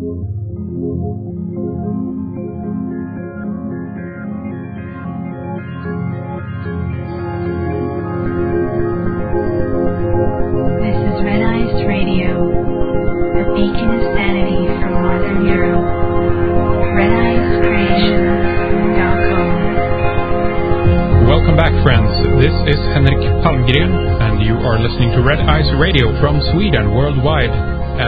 This is Henrik Palmgren, and you are listening to Red Eyes Radio from Sweden worldwide at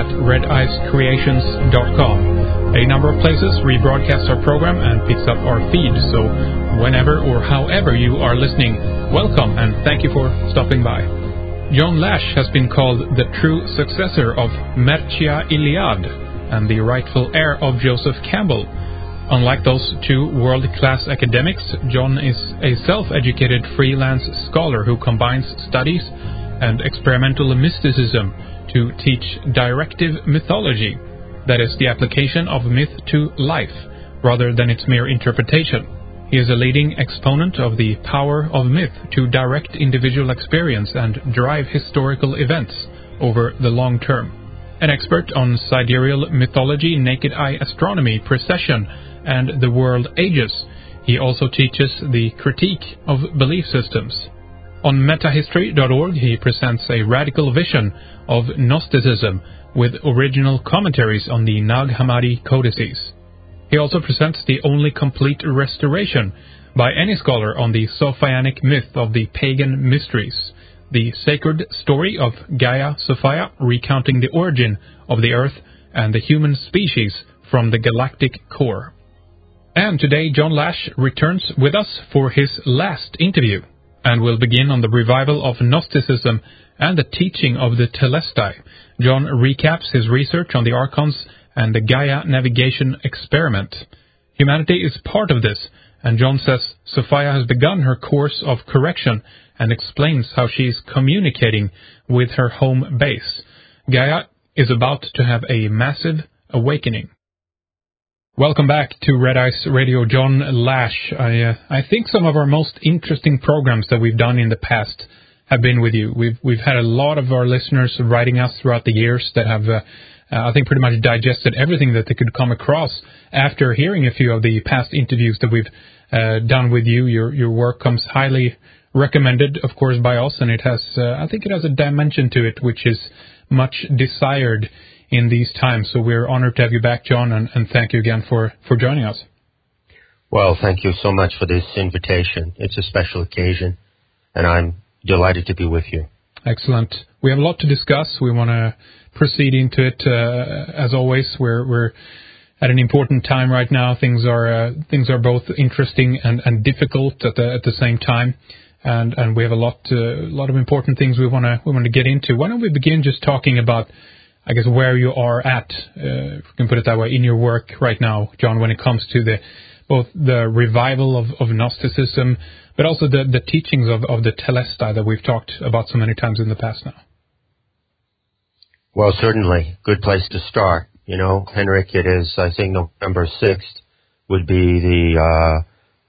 redeyescreations.com. A number of places rebroadcasts our program and picks up our feed, so whenever or however you are listening, welcome and thank you for stopping by. John Lash has been called the true successor of Mircea Eliade and the rightful heir of Joseph Campbell. Unlike those two world-class academics, John is a self-educated freelance scholar who combines studies and experimental mysticism to teach directive mythology, that is, the application of myth to life, rather than its mere interpretation. He is a leading exponent of the power of myth to direct individual experience and drive historical events over the long term. An expert on sidereal mythology, naked eye astronomy, precession, and the world ages, he also teaches the critique of belief systems. On metahistory.org, he presents a radical vision of Gnosticism with original commentaries on the Nag Hammadi codices. He also presents the only complete restoration by any scholar on the Sophianic myth of the pagan mysteries, the sacred story of Gaia Sophia, recounting the origin of the Earth and the human species from the galactic core. And today John Lash returns with us for his last interview, and will begin on the revival of Gnosticism and the teaching of the Telestai. John recaps his research on the Archons and the Gaia navigation experiment. Humanity is part of this, and John says Sophia has begun her course of correction and explains how she is communicating with her home base. Gaia is about to have a massive awakening. Welcome back to Red Eyes Radio, John Lash. I think some of our most interesting programs that we've done in the past have been with you. We've had a lot of our listeners writing us throughout the years that have, I think, pretty much digested everything that they could come across after hearing a few of the past interviews that we've done with you. Your work comes highly recommended, of course, by us, and it has, I think, it has a dimension to it which is much desired in these times. So we're honored to have you back, John, and thank you again for joining us. Well, thank you so much for this invitation. It's a special occasion, and I'm delighted to be with you. Excellent. We have a lot to discuss. We want to proceed into it. As always, we're at an important time right now. Things are both interesting and difficult at the same time, and we have a lot of important things we want to get into. Why don't we begin just talking about, I guess, where you are at, if we can put it that way, in your work right now, John, when it comes to both the revival of Gnosticism, but also the teachings of the Telestai that we've talked about so many times in the past now. Well, certainly. Good place to start. You know, Henrik, it is, I think, November 6th would be the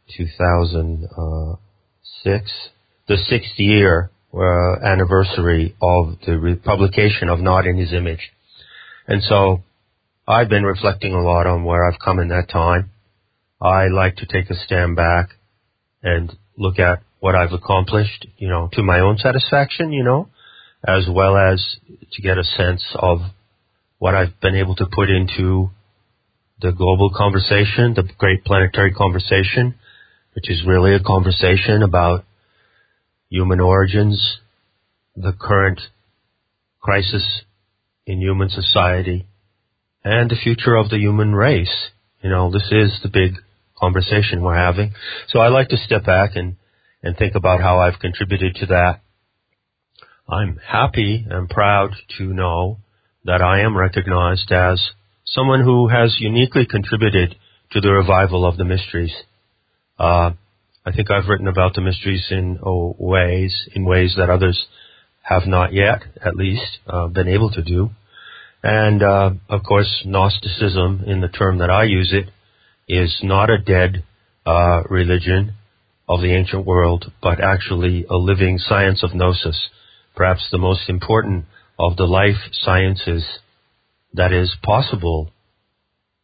2006, the 6th year anniversary of the publication of Not in His Image. And so I've been reflecting a lot on where I've come in that time. I like to take a stand back and look at what I've accomplished, you know, to my own satisfaction, you know, as well as to get a sense of what I've been able to put into the global conversation, the great planetary conversation, which is really a conversation about human origins, the current crisis in human society, and the future of the human race. You know, this is the big conversation we're having. So I like to step back and think about how I've contributed to that. I'm happy and proud to know that I am recognized as someone who has uniquely contributed to the revival of the mysteries. I think I've written about the mysteries in ways that others have not yet, at least, been able to do. And, of course, Gnosticism, in the term that I use it, is not a dead religion of the ancient world, but actually a living science of gnosis, perhaps the most important of the life sciences that is possible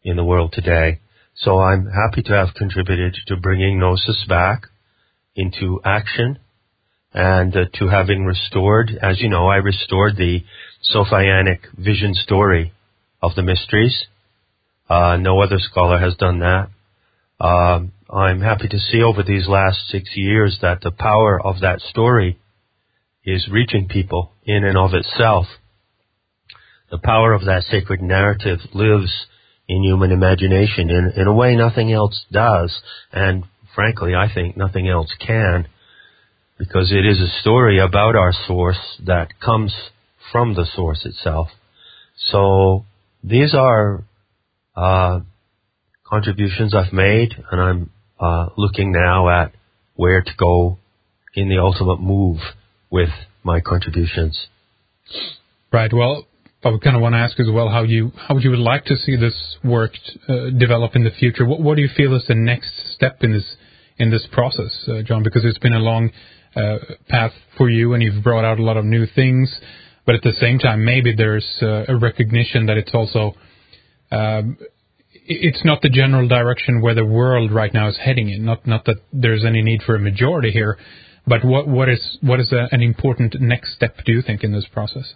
in the world today. So I'm happy to have contributed to bringing Gnosis back into action and to having restored, as you know, I restored the Sophianic vision story of the mysteries. No other scholar has done that. I'm happy to see over these last 6 years that the power of that story is reaching people in and of itself. The power of that sacred narrative lives in human imagination in a way nothing else does, and frankly, I think nothing else can, because it is a story about our source that comes from the source itself. So these are contributions I've made, and I'm looking now at where to go in the ultimate move with my contributions. Right. Well, I would kind of want to ask as well how you would like to see this work develop in the future. What do you feel is the next step in this process, John? Because it's been a long path for you, and you've brought out a lot of new things. But at the same time, maybe there's a recognition that it's also it's not the general direction where the world right now is heading in. Not that there's any need for a majority here, but what is an important next step, do you think, in this process?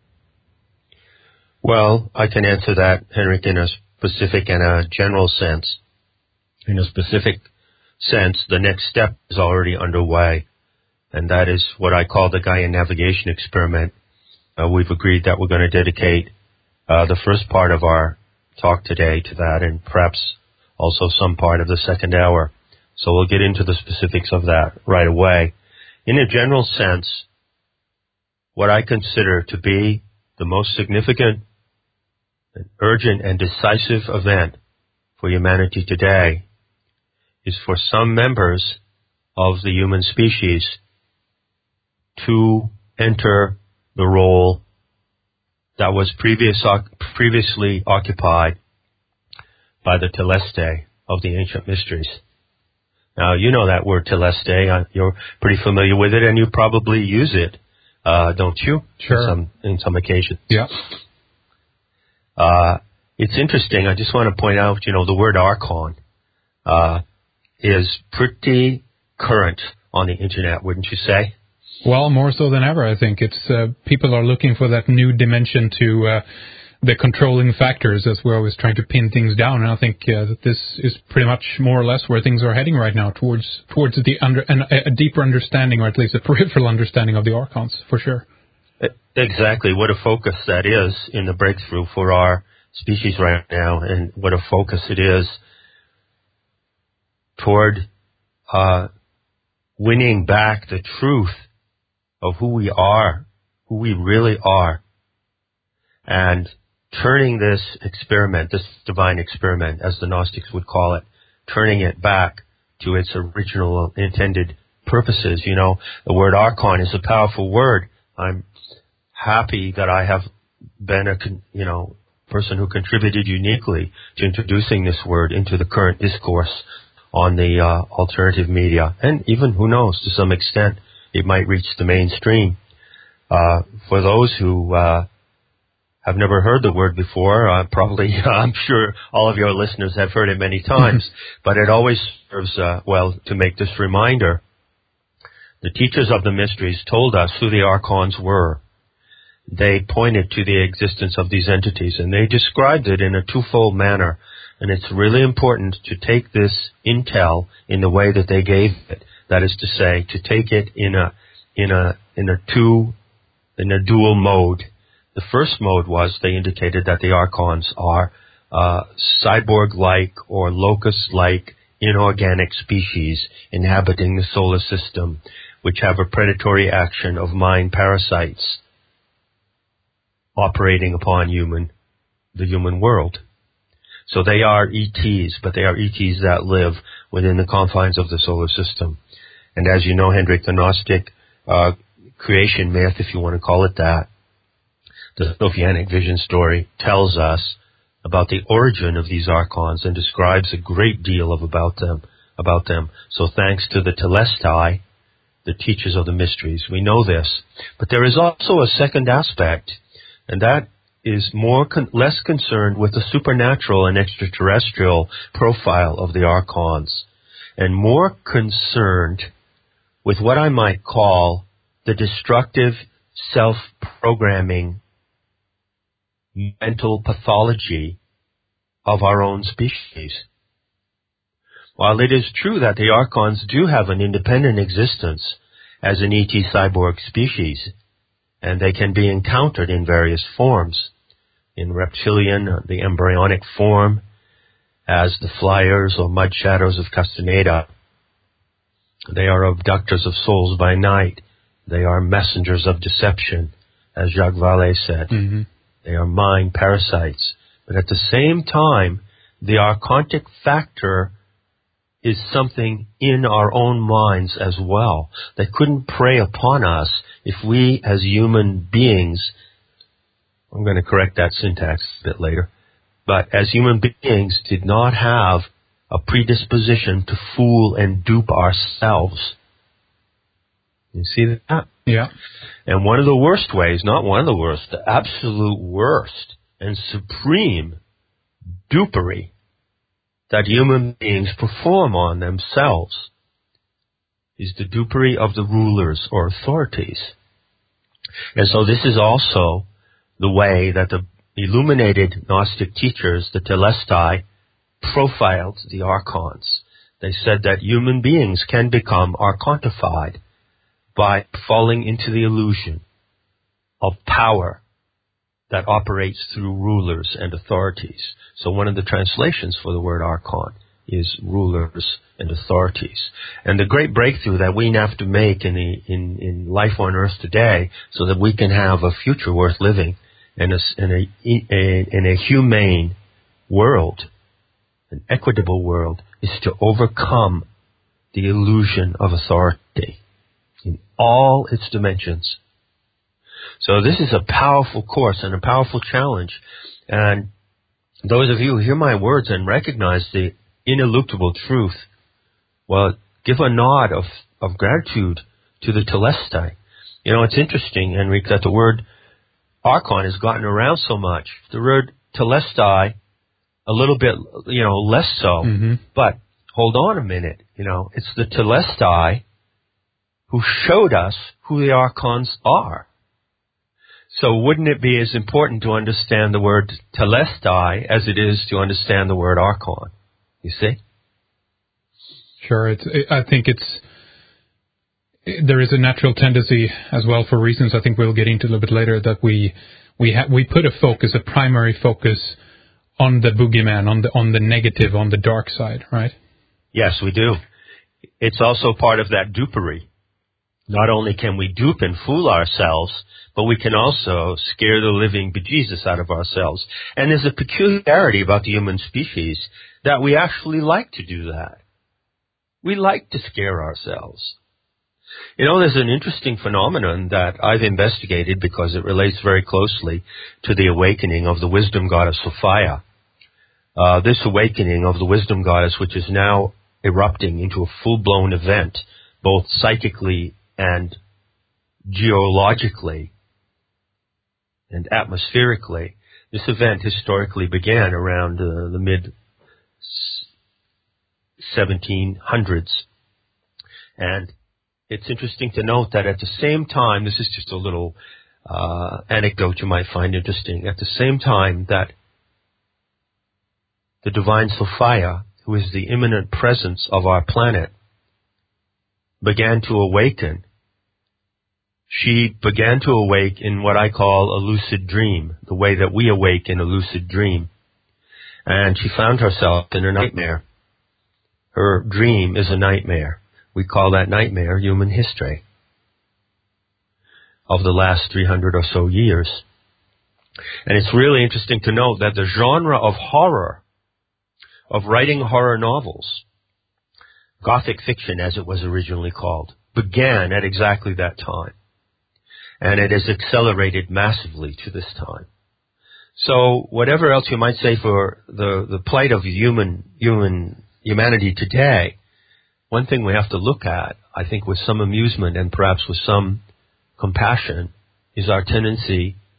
Well, I can answer that, Henrik, in a specific and a general sense. In a specific sense, the next step is already underway, and that is what I call the Gaia Navigation Experiment. We've agreed that we're going to dedicate the first part of our talk today to that, and perhaps also some part of the second hour. So we'll get into the specifics of that right away. In a general sense, what I consider to be the most significant, urgent, and decisive event for humanity today is for some members of the human species to enter the role that was previously occupied by the Teleste of the ancient mysteries. Now, you know that word Teleste. You're pretty familiar with it, and you probably use it, don't you? Sure. In some occasions. Yeah. It's interesting. I just want to point out, the word archon is pretty current on the internet, wouldn't you say? Well, more so than ever, I think. It's people are looking for that new dimension to the controlling factors, as we're always trying to pin things down. And I think that this is pretty much more or less where things are heading right now, towards a deeper understanding, or at least a peripheral understanding of the archons, for sure. Exactly. What a focus that is in the breakthrough for our species right now, and what a focus it is toward winning back the truth of who we are, who we really are, and turning this experiment, this divine experiment, as the Gnostics would call it, turning it back to its original intended purposes. The word archon is a powerful word. I'm happy that I have been a person who contributed uniquely to introducing this word into the current discourse on the alternative media, and even, who knows, to some extent it might reach the mainstream. For those who have never heard the word before, probably I'm sure all of your listeners have heard it many times, but it always serves to make this reminder. The teachers of the mysteries told us who the archons were. They pointed to the existence of these entities, and they described it in a twofold manner. And it's really important to take this intel in the way that they gave it. That is to say, to take it in a dual mode. The first mode was they indicated that the archons are cyborg-like or locust-like inorganic species inhabiting the solar system, which have a predatory action of mind parasites operating upon the human world. So they are ETs, but they are ETs that live within the confines of the solar system. And as you know, Hendrik, the Gnostic creation myth, if you want to call it that, the Sophianic vision story, tells us about the origin of these archons and describes a great deal about them. So thanks to the Telestai, the teachers of the mysteries, we know this. But there is also a second aspect, and that is less concerned with the supernatural and extraterrestrial profile of the archons, and more concerned with what I might call the destructive, self-programming mental pathology of our own species. While it is true that the archons do have an independent existence as an ET cyborg species, and they can be encountered in various forms, in reptilian, the embryonic form, as the flyers or mud shadows of Castaneda. They are abductors of souls by night. They are messengers of deception, as Jacques Vallée said. Mm-hmm. They are mind parasites. But at the same time, the archontic factor is something in our own minds as well that couldn't prey upon us if we as human beings, I'm going to correct that syntax a bit later, but as human beings did not have a predisposition to fool and dupe ourselves. You see that? Yeah. And one of the worst ways, not one of the worst, the absolute worst and supreme dupery that human beings perform on themselves is the dupery of the rulers or authorities. And so this is also the way that the illuminated Gnostic teachers, the Telestai, profiled the archons. They said that human beings can become archontified by falling into the illusion of power that operates through rulers and authorities. So one of the translations for the word archon is rulers and authorities. And the great breakthrough that we have to make in life on earth today so that we can have a future worth living in a humane world, an equitable world, is to overcome the illusion of authority in all its dimensions. So this is a powerful course and a powerful challenge. And those of you who hear my words and recognize the ineluctable truth, well, give a nod of gratitude to the Telestai. You know, it's interesting, Enrique, that the word archon has gotten around so much. The word Telestai, a little bit, less so. Mm-hmm. But hold on a minute. It's the Telestai who showed us who the archons are. So wouldn't it be as important to understand the word Telestai as it is to understand the word archon? You see? Sure. I think there is a natural tendency as well, for reasons I think we'll get into a little bit later, that we put a primary focus on the boogeyman, on the negative, on the dark side, right? Yes, we do. It's also part of that dupery. Not only can we dupe and fool ourselves, but we can also scare the living bejesus out of ourselves. And there's a peculiarity about the human species that we actually like to do that. We like to scare ourselves. There's an interesting phenomenon that I've investigated because it relates very closely to the awakening of the wisdom goddess Sophia. This awakening of the wisdom goddess, which is now erupting into a full-blown event, both psychically and geologically and atmospherically. This event historically began around the mid-1700s. And it's interesting to note that at the same time, this is just a little anecdote you might find interesting, at the same time that the divine Sophia, who is the immanent presence of our planet, began to awaken, she began to awake in what I call a lucid dream, the way that we awake in a lucid dream. And she found herself in a nightmare. Her dream is a nightmare. We call that nightmare human history of the last 300 or so years. And it's really interesting to note that the genre of horror, of writing horror novels, Gothic fiction as it was originally called, began at exactly that time. And it has accelerated massively to this time. So whatever else you might say for the plight of humanity today, one thing we have to look at, I think with some amusement and perhaps with some compassion, is our tendency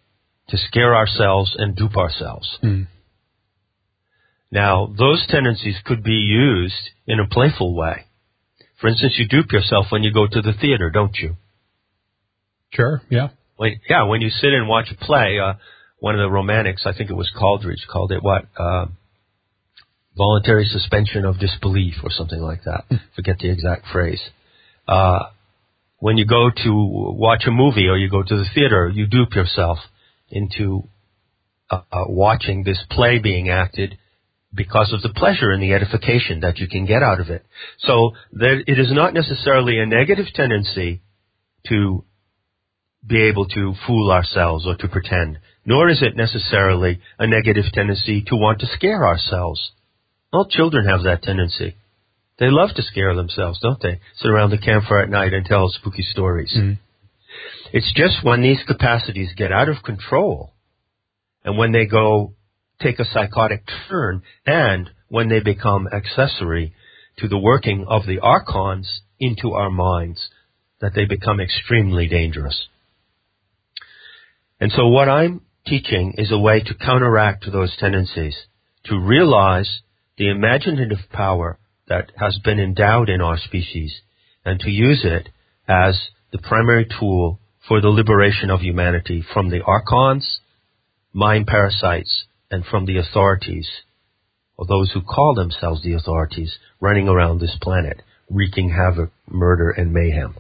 to scare ourselves and dupe ourselves. Mm. Now, those tendencies could be used in a playful way. For instance, you dupe yourself when you go to the theater, don't you? Sure, yeah. When you sit and watch a play, one of the romantics, I think it was Coleridge, called it what? Voluntary suspension of disbelief or something like that. Forget the exact phrase. When you go to watch a movie or you go to the theater, you dupe yourself into watching this play being acted because of the pleasure and the edification that you can get out of it. So it is not necessarily a negative tendency to be able to fool ourselves or to pretend, nor is it necessarily a negative tendency to want to scare ourselves. All children have that tendency. They love to scare themselves, don't they? Sit around the campfire at night and tell spooky stories. Mm. It's just when these capacities get out of control and when they go take a psychotic turn and when they become accessory to the working of the archons into our minds, that they become extremely dangerous. And so what I'm teaching is a way to counteract those tendencies, to realize the imaginative power that has been endowed in our species, and to use it as the primary tool for the liberation of humanity from the archons, mind parasites, and from the authorities, or those who call themselves the authorities, running around this planet, wreaking havoc, murder, and mayhem.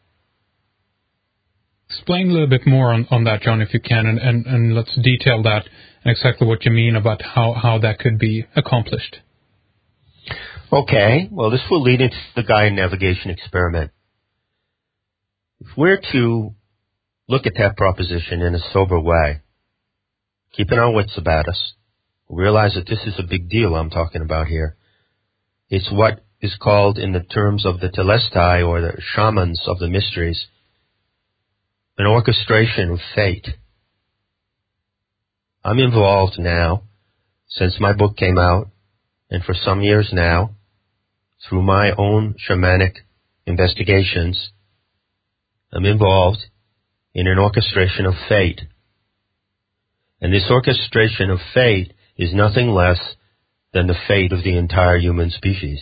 Explain a little bit more on that, John, if you can, and let's detail that and exactly what you mean about how that could be accomplished. Okay, well, this will lead into the Gaia navigation experiment. If we're to look at that proposition in a sober way, keeping our wits about us, realize that this is a big deal I'm talking about here. It's what is called, in the terms of the Telestai or the shamans of the mysteries, an orchestration of fate. I'm involved now, since my book came out, and for some years now, through my own shamanic investigations, I'm involved in an orchestration of fate. And this orchestration of fate is nothing less than the fate of the entire human species.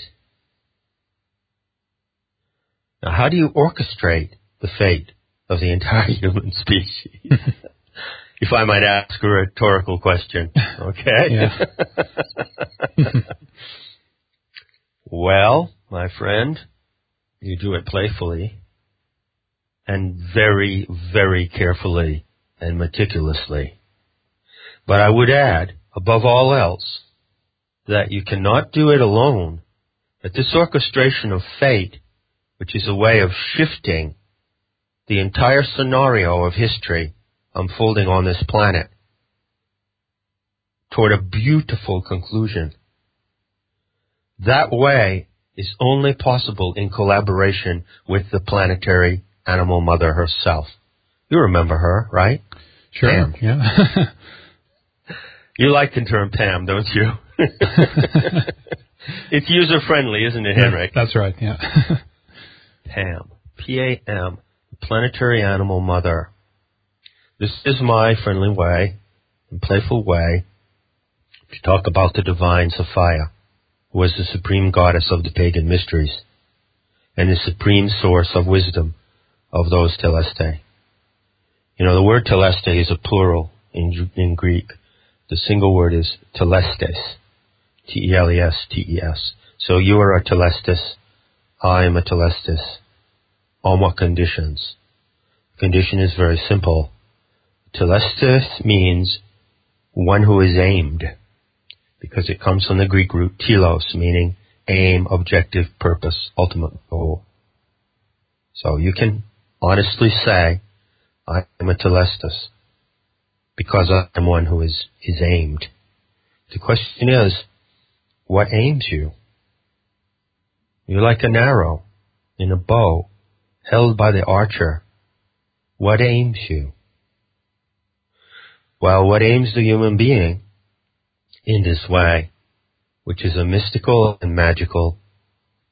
Now, how do you orchestrate the fate of the entire human species? If I might ask a rhetorical question, okay? Well, my friend, you do it playfully and very, very carefully and meticulously. But I would add, above all else, that you cannot do it alone, that this orchestration of fate, which is a way of shifting the entire scenario of history unfolding on this planet toward a beautiful conclusion, that way is only possible in collaboration with the planetary animal mother herself. You remember her, right? Sure, Pam. Yeah. You like the term Pam, don't you? It's user-friendly, isn't it, Henrik? That's right, yeah. Pam. P-A-M. Planetary animal mother. This is my friendly way, and playful way, to talk about the divine Sophia, who was the supreme goddess of the pagan mysteries, and the supreme source of wisdom of those telestai. You know, the word telestai is a plural in Greek. The single word is telestes, T-E-L-E-S-T-E-S. So you are a telestes, I am a telestes. On what conditions? The condition is very simple. Telestes means one who is aimed, because it comes from the Greek root telos, meaning aim, objective, purpose, ultimate goal. So you can honestly say, I am a telestes, because I am one who is aimed. The question is, what aims you? You're like an arrow in a bow, held by the archer. What aims you? Well, what aims the human being in this way, which is a mystical and magical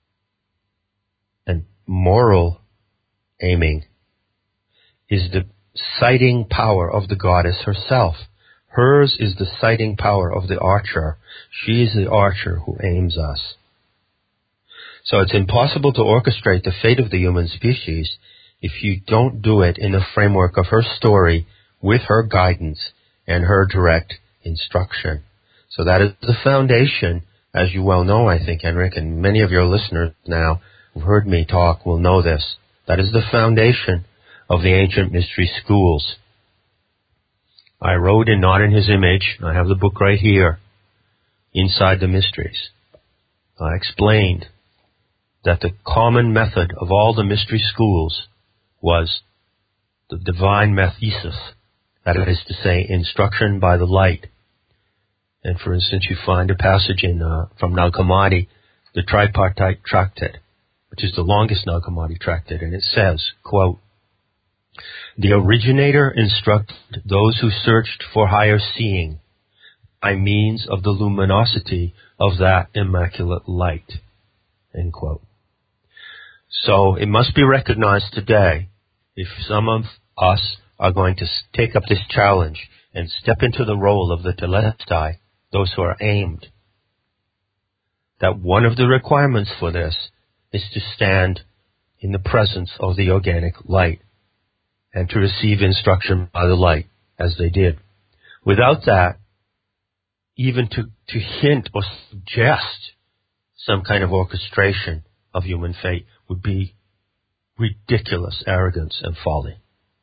and moral aiming, is the sighting power of the goddess herself. Hers is the sighting power of the archer. She is the archer who aims us. So it's impossible to orchestrate the fate of the human species if you don't do it in the framework of her story with her guidance and her direct instruction. So that is the foundation, as you well know, I think, Henrik, and many of your listeners now who've heard me talk will know this. That is the foundation of the ancient mystery schools. I wrote in Not in His Image, I have the book right here, Inside the Mysteries. I explained that the common method of all the mystery schools was the divine methesis, that is to say, instruction by the light. And for instance, you find a passage from Nag Hammadi, the tripartite tractate, which is the longest Nag Hammadi tractate, and it says, quote, "The originator instructed those who searched for higher seeing by means of the luminosity of that immaculate light." End quote. So it must be recognized today, if some of us are going to take up this challenge and step into the role of the Telestai, those who are aimed, that one of the requirements for this is to stand in the presence of the organic light and to receive instruction by the light, as they did. Without that, even to hint or suggest some kind of orchestration of human fate would be ridiculous arrogance and folly.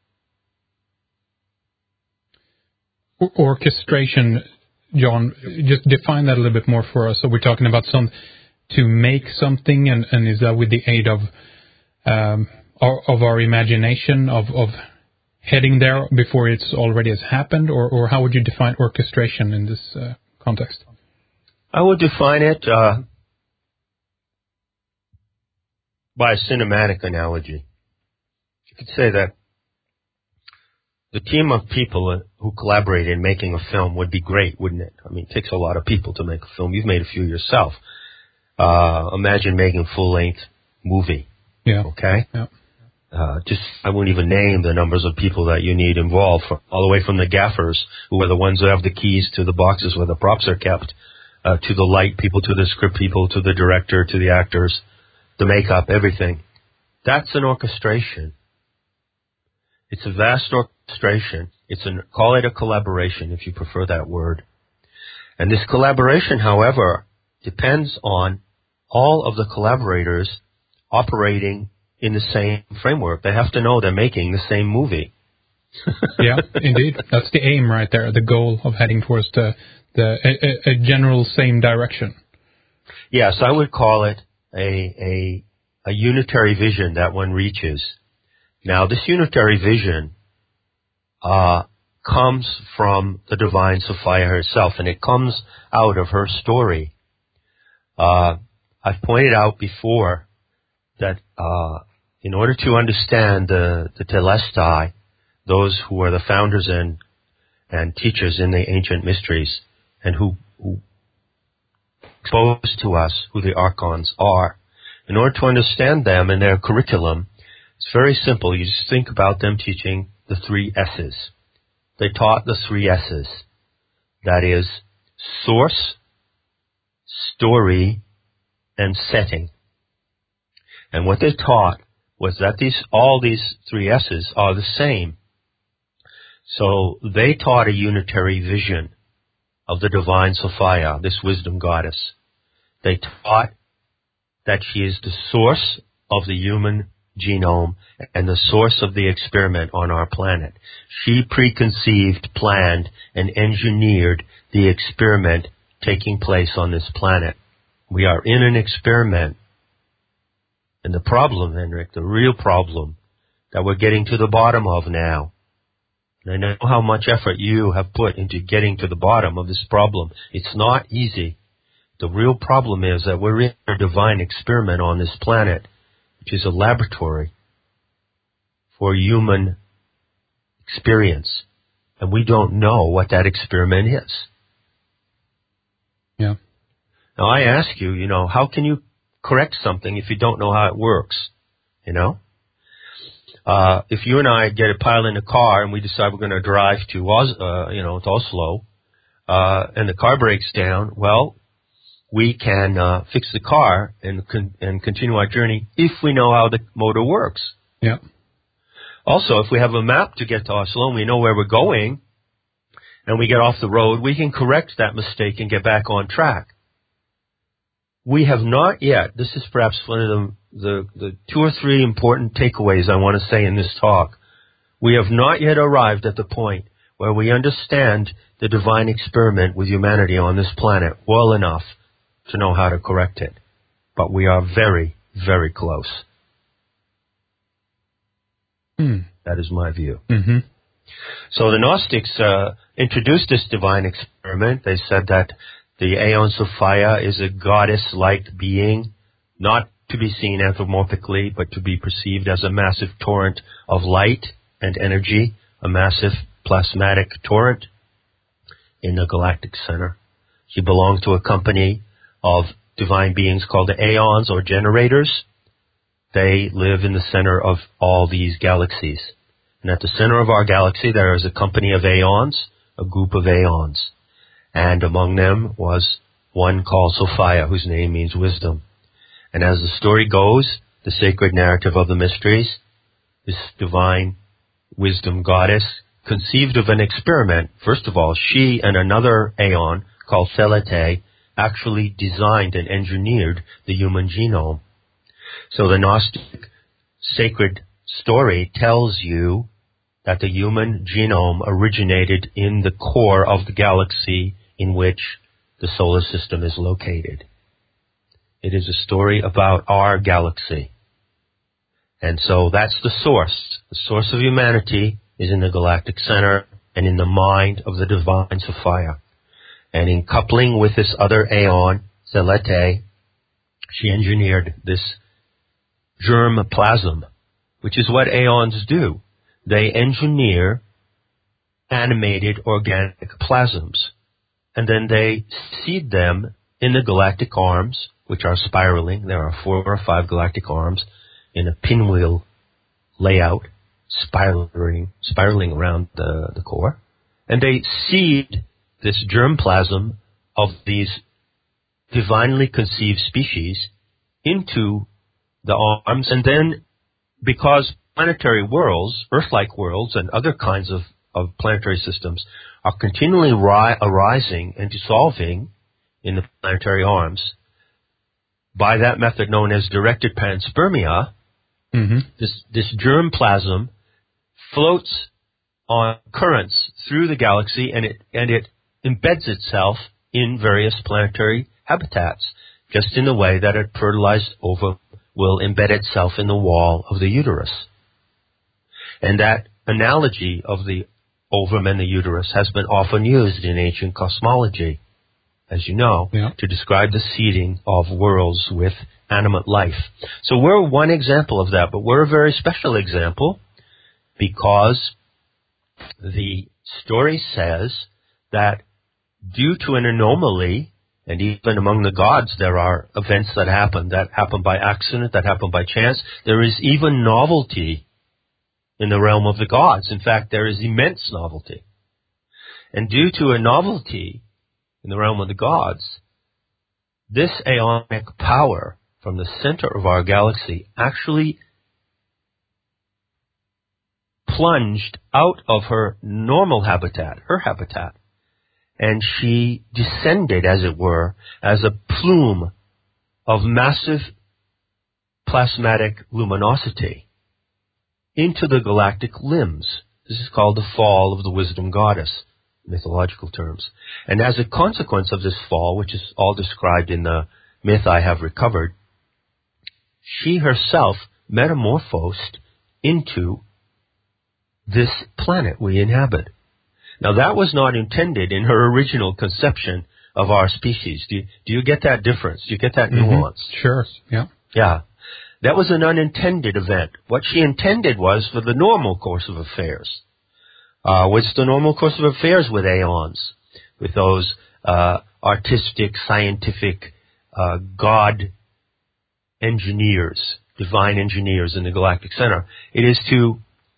Orchestration, John, just define that a little bit more for us. So we're talking about to make something, and is that with the aid of our imagination, of heading there before it's already has happened, or how would you define orchestration in this context? I would define it by a cinematic analogy. You could say that the team of people who collaborate in making a film would be great, wouldn't it? I mean, it takes a lot of people to make a film. You've made a few yourself. Imagine making a full-length movie. Yeah. Okay? Yeah. I won't even name the numbers of people that you need involved, all the way from the gaffers, who are the ones who have the keys to the boxes where the props are kept, to the light people, to the script people, to the director, to the actors, the makeup, everything. That's an orchestration. It's a vast orchestration. Call it a collaboration, if you prefer that word. And this collaboration, however, depends on all of the collaborators operating in the same framework. They have to know they're making the same movie. Yeah, indeed. That's the aim right there, the goal of heading towards a general same direction. Yes, I would call it a unitary vision that one reaches. Now, this unitary vision comes from the divine Sophia herself, and it comes out of her story. I've pointed out before that in order to understand the Telestai, those who are the founders and teachers in the ancient mysteries, and who expose to us who the archons are, in order to understand them and their curriculum, it's very simple. You just think about them teaching the 3 S's. They taught the 3 S's. That is, source, story, and setting. And what they taught was that all these 3 S's are the same. So they taught a unitary vision of the divine Sophia, this wisdom goddess. They taught that she is the source of the human genome and the source of the experiment on our planet. She preconceived, planned, and engineered the experiment taking place on this planet. We are in an experiment. And the problem, Henrik, the real problem that we're getting to the bottom of now, and I know how much effort you have put into getting to the bottom of this problem. It's not easy. The real problem is that we're in a divine experiment on this planet, which is a laboratory for human experience. And we don't know what that experiment is. Yeah. Now I ask you, how can you correct something if you don't know how it works? If you and I get a pile in a car and we decide we're going to drive to Oslo, and the car breaks down, well, we can fix the car and continue our journey if we know how the motor works. Yeah. Also, if we have a map to get to Oslo and we know where we're going, and we get off the road, we can correct that mistake and get back on track. We have not yet, this is perhaps one of the 2 or 3 important takeaways I want to say in this talk. We have not yet arrived at the point where we understand the divine experiment with humanity on this planet well enough to know how to correct it. But we are very, very close. That is my view. Mm-hmm. So the Gnostics introduced this divine experiment. They said that the Aeon Sophia is a goddess-like being, not to be seen anthropomorphically, but to be perceived as a massive torrent of light and energy, a massive plasmatic torrent in the galactic center. She belonged to a company of divine beings called the Aeons, or generators. They live in the center of all these galaxies. And at the center of our galaxy, there is a company of Aeons, a group of Aeons. And among them was one called Sophia, whose name means wisdom. And as the story goes, the sacred narrative of the mysteries, this divine wisdom goddess conceived of an experiment. First of all, she and another Aeon called Selete actually designed and engineered the human genome. So the Gnostic sacred story tells you that the human genome originated in the core of the galaxy in which the solar system is located. It is a story about our galaxy. And so that's the source. The source of humanity is in the galactic center and in the mind of the divine Sophia. And in coupling with this other Aeon, Selete, she engineered this germplasm, which is what Aeons do. They engineer animated organic plasms, and then they seed them in the galactic arms, which are spiraling. There are 4 or 5 galactic arms in a pinwheel layout, spiraling around the core. And they seed this germplasm of these divinely conceived species into the arms, and then because planetary worlds, Earth-like worlds, and other kinds of planetary systems are continually arising and dissolving in the planetary arms, by that method known as directed panspermia, this germplasm floats on currents through the galaxy, and it embeds itself in various planetary habitats, just in the way that a fertilized ovum will embed itself in the wall of the uterus. And that analogy of the ovum and the uterus has been often used in ancient cosmology, as you know, to describe the seeding of worlds with animate life. So we're one example of that, but we're a very special example because the story says that due to an anomaly, and even among the gods there are events that happen by accident, that happen by chance. There is even novelty in the realm of the gods. In fact, there is immense novelty. And due to a novelty in the realm of the gods, this aeonic power from the center of our galaxy actually plunged out of her normal habitat, her habitat, and she descended, as it were, as a plume of massive plasmatic luminosity into the galactic limbs. This is called the fall of the wisdom goddess, in mythological terms. And as a consequence of this fall, which is all described in the myth I have recovered, she herself metamorphosed into this planet we inhabit. Now, that was not intended in her original conception of our species. Do you get that difference? Do you get that nuance? Sure, yeah. Yeah. That was an unintended event. What she intended was for the normal course of affairs. What's the normal course of affairs with aeons? With those artistic, scientific, God engineers, divine engineers in the Galactic Center. It is to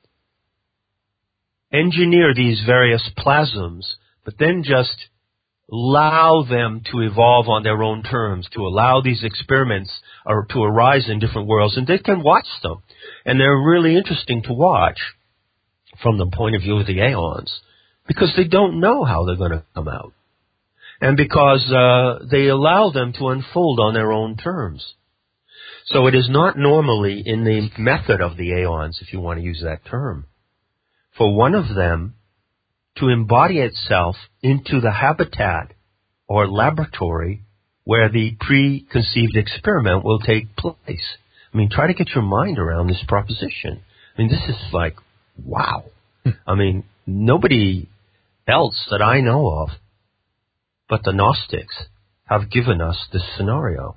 engineer these various plasms, but then just allow them to evolve on their own terms, to allow these experiments to arise in different worlds, and they can watch them. And they're really interesting to watch from the point of view of the aeons, because they don't know how they're going to come out. And because they allow them to unfold on their own terms. So it is not normally in the method of the aeons, if you want to use that term, for one of them to embody itself into the habitat or laboratory where the preconceived experiment will take place. I mean, try to get your mind around this proposition. I mean, this is like, wow. I mean, nobody else that I know of but the Gnostics have given us this scenario.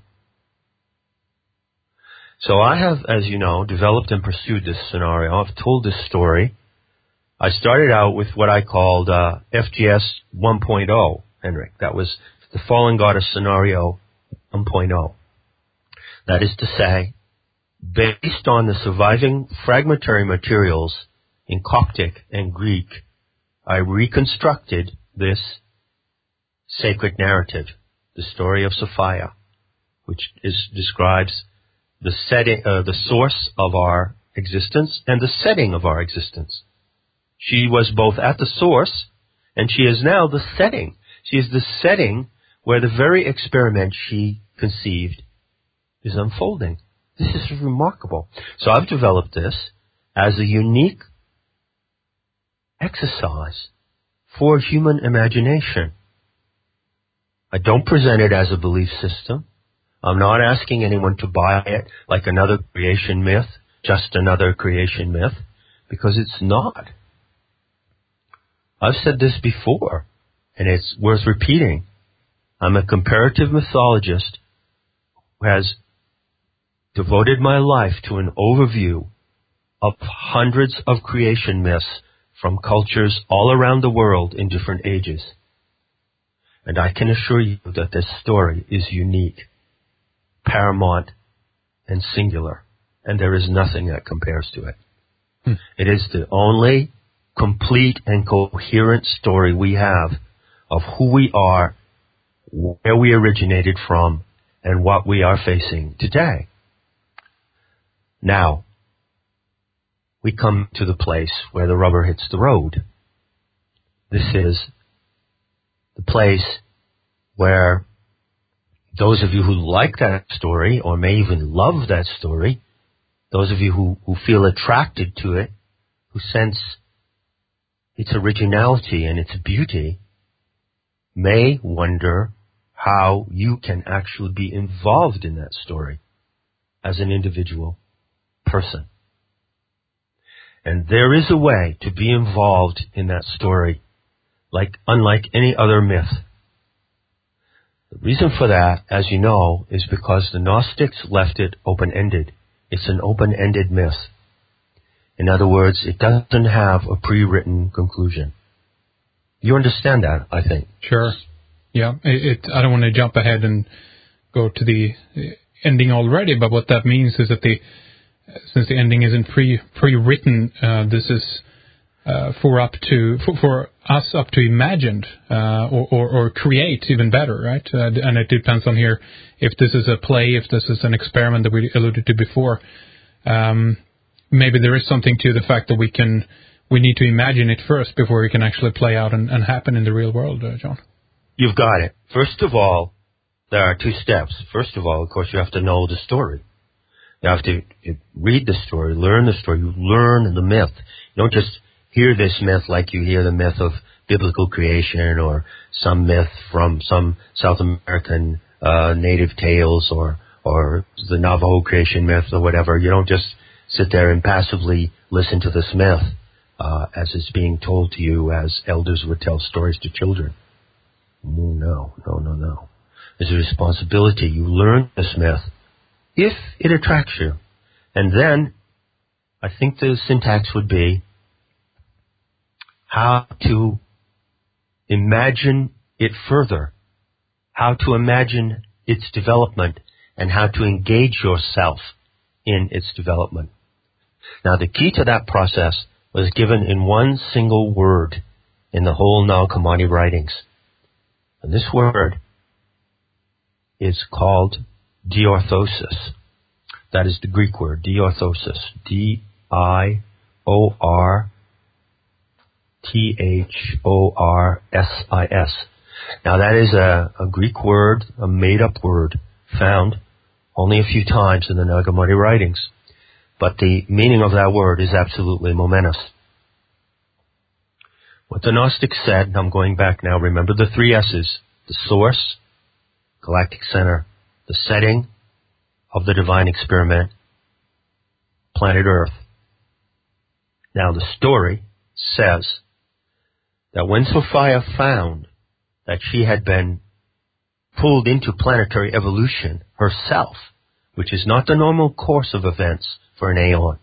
So I have, as you know, developed and pursued this scenario. I've told this story. I started out with what I called FGS 1.0, Henrik. That was the Fallen Goddess Scenario 1.0. That is to say, based on the surviving fragmentary materials in Coptic and Greek, I reconstructed this sacred narrative, the story of Sophia, which describes the setting, the source of our existence and the setting of our existence. She was both at the source, and she is now the setting. She is the setting where the very experiment she conceived is unfolding. This is remarkable. So I've developed this as a unique exercise for human imagination. I don't present it as a belief system. I'm not asking anyone to buy it like another creation myth, just another creation myth, because it's not. I've said this before, and it's worth repeating. I'm a comparative mythologist who has devoted my life to an overview of hundreds of creation myths from cultures all around the world in different ages. And I can assure you that this story is unique, paramount, and singular, and there is nothing that compares to it. It is the only complete and coherent story we have of who we are, where we originated from, and what we are facing today. Now, we come to the place where the rubber hits the road. This is the place where those of you who like that story, or may even love that story, those of you who feel attracted to it, who sense its originality and its beauty, may wonder how you can actually be involved in that story as an individual person. And there is a way to be involved in that story, unlike any other myth. The reason for that, as you know, is because the Gnostics left it open-ended. It's an open-ended myth. In other words, it doesn't have a pre-written conclusion. You understand that, I think. Sure. Yeah. I don't want to jump ahead and go to the ending already, but what that means is that since the ending isn't pre-written, this is for us up to imagine or create even better, right? And it depends on here if this is a play, if this is an experiment that we alluded to before. Maybe there is something to the fact that we need to imagine it first before it can actually play out and happen in the real world, John. You've got it. First of all, there are two steps. First of all, of course, you have to know the story. You have to read the story, learn the story. You learn the myth. You don't just hear this myth like you hear the myth of biblical creation or some myth from some South American native tales or the Navajo creation myth or whatever. You don't just sit there and passively listen to this myth as it's being told to you as elders would tell stories to children. No. There's a responsibility. You learn this myth if it attracts you. And then I think the syntax would be how to imagine it further, how to imagine its development, and how to engage yourself in its development. Now, the key to that process was given in one single word in the whole Nag Hammadi writings. And this word is called diorthosis. That is the Greek word, diorthosis. diorthoris. Now that is a Greek word, a made-up word, found only a few times in the Nag Hammadi writings. But the meaning of that word is absolutely momentous. What the Gnostics said, and I'm going back now, remember the three S's, the source, galactic center, the setting of the divine experiment, planet Earth. Now the story says that when Sophia found that she had been pulled into planetary evolution herself, which is not the normal course of events for an aeon,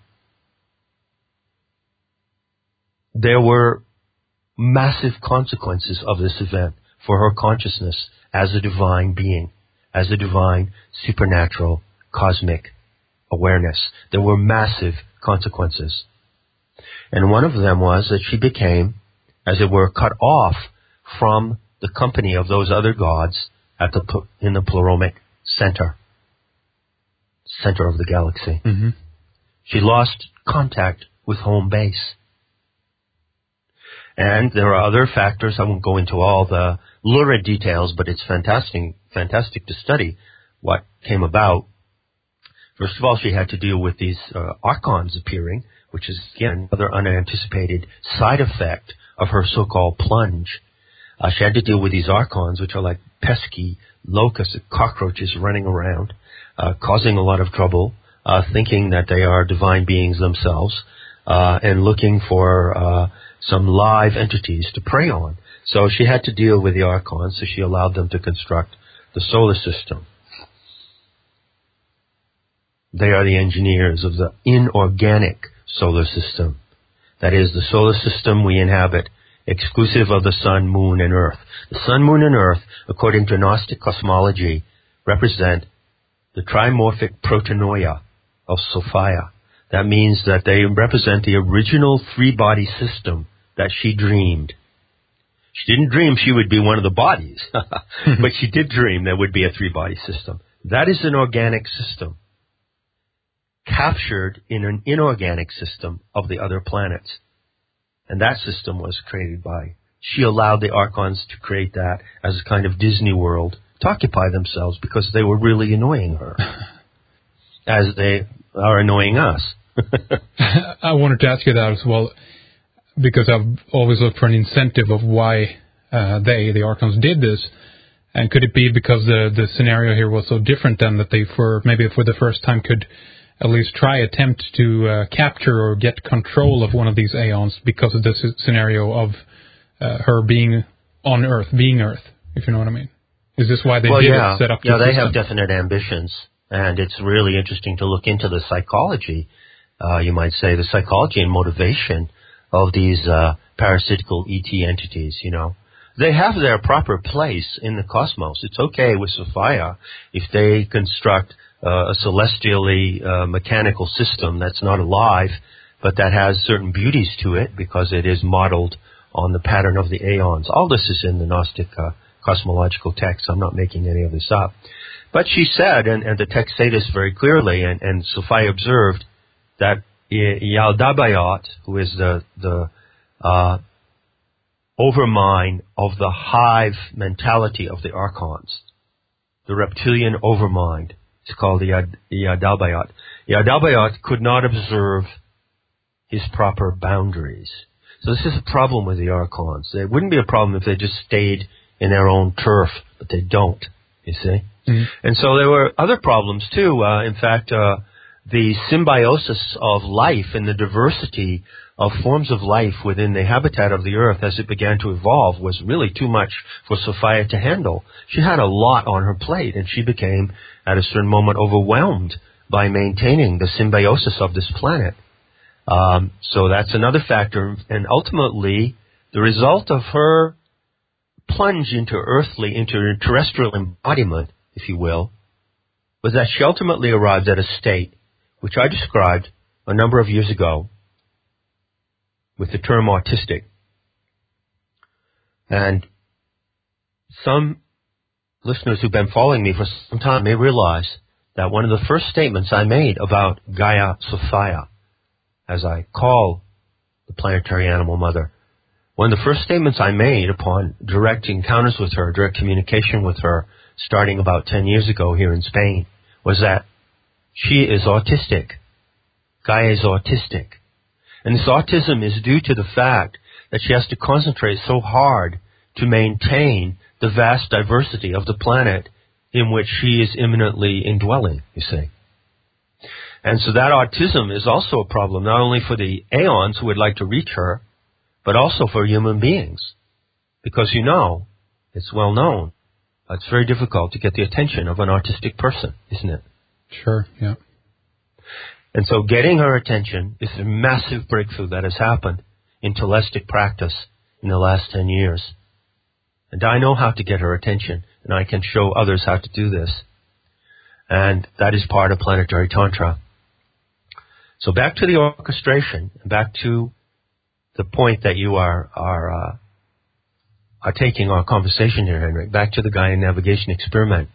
there were massive consequences of this event for her consciousness as a divine being, as a divine supernatural cosmic awareness. There were massive consequences. And one of them was that she became, as it were, cut off from the company of those other gods in the Pleuromic center of the galaxy. Mm-hmm. She lost contact with home base. And there are other factors. I won't go into all the lurid details, but it's fantastic to study what came about. First of all, she had to deal with these archons appearing, which is, again, another unanticipated side effect of her so-called plunge. She had to deal with these archons, which are like pesky locusts, cockroaches running around, causing a lot of trouble, thinking that they are divine beings themselves, and looking for some live entities to prey on. So she had to deal with the archons, so she allowed them to construct the solar system. They are the engineers of the inorganic solar system. That is, the solar system we inhabit, exclusive of the sun, moon, and earth. The sun, moon, and earth, according to Gnostic cosmology, represent the trimorphic protonoia of Sophia. That means that they represent the original three-body system that she dreamed. She didn't dream she would be one of the bodies, but she did dream there would be a three-body system. That is an organic system, captured in an inorganic system of the other planets. And that system was created by, she allowed the archons to create that as a kind of Disney World to occupy themselves because they were really annoying her, as they are annoying us. I wanted to ask you that as well, because I've always looked for an incentive of why the archons did this. And could it be because the scenario here was so different then that they, maybe for the first time, could at least attempt to capture or get control of one of these aeons because of the scenario of her being on Earth, being Earth, if you know what I mean? Is this why they set up the system? They have definite ambitions, and it's really interesting to look into the psychology, you might say, the psychology and motivation of these parasitical ET entities, you know. They have their proper place in the cosmos. It's okay with Sophia if they construct a celestially mechanical system that's not alive, but that has certain beauties to it because it is modeled on the pattern of the aeons. All this is in the Gnostic cosmological text. I'm not making any of this up. But she said, and the texts say this very clearly, and Sophia observed, that Yaldabaoth, who is the overmind of the hive mentality of the archons, the reptilian overmind, it's called the Yaldabaoth. Yaldabaoth could not observe his proper boundaries. So this is a problem with the archons. It wouldn't be a problem if they just stayed in their own turf, but they don't, you see. Mm-hmm. And so there were other problems too. In fact, the symbiosis of life and the diversity of forms of life within the habitat of the Earth as it began to evolve was really too much for Sophia to handle. She had a lot on her plate, and she became, at a certain moment, overwhelmed by maintaining the symbiosis of this planet. So that's another factor. And ultimately, the result of her plunge into terrestrial embodiment, if you will, was that she ultimately arrived at a state which I described a number of years ago with the term autistic. And some listeners who've been following me for some time may realize that one of the first statements I made about Gaia Sophia, as I call the planetary animal mother, one of the first statements I made upon direct encounters with her, direct communication with her, starting about 10 years ago here in Spain, was that she is autistic. Gaia is autistic. And this autism is due to the fact that she has to concentrate so hard to maintain the vast diversity of the planet in which she is imminently indwelling, you see. And so that autism is also a problem, not only for the aeons who would like to reach her, but also for human beings. Because it's well known, it's very difficult to get the attention of an autistic person, isn't it? Sure, yeah. And so getting her attention is a massive breakthrough that has happened in Telestic practice in the last 10 years. And I know how to get her attention, and I can show others how to do this. And that is part of Planetary Tantra. So back to the orchestration, back to the point that you are taking our conversation here, Henrik, back to the Gaia Navigation Experiment.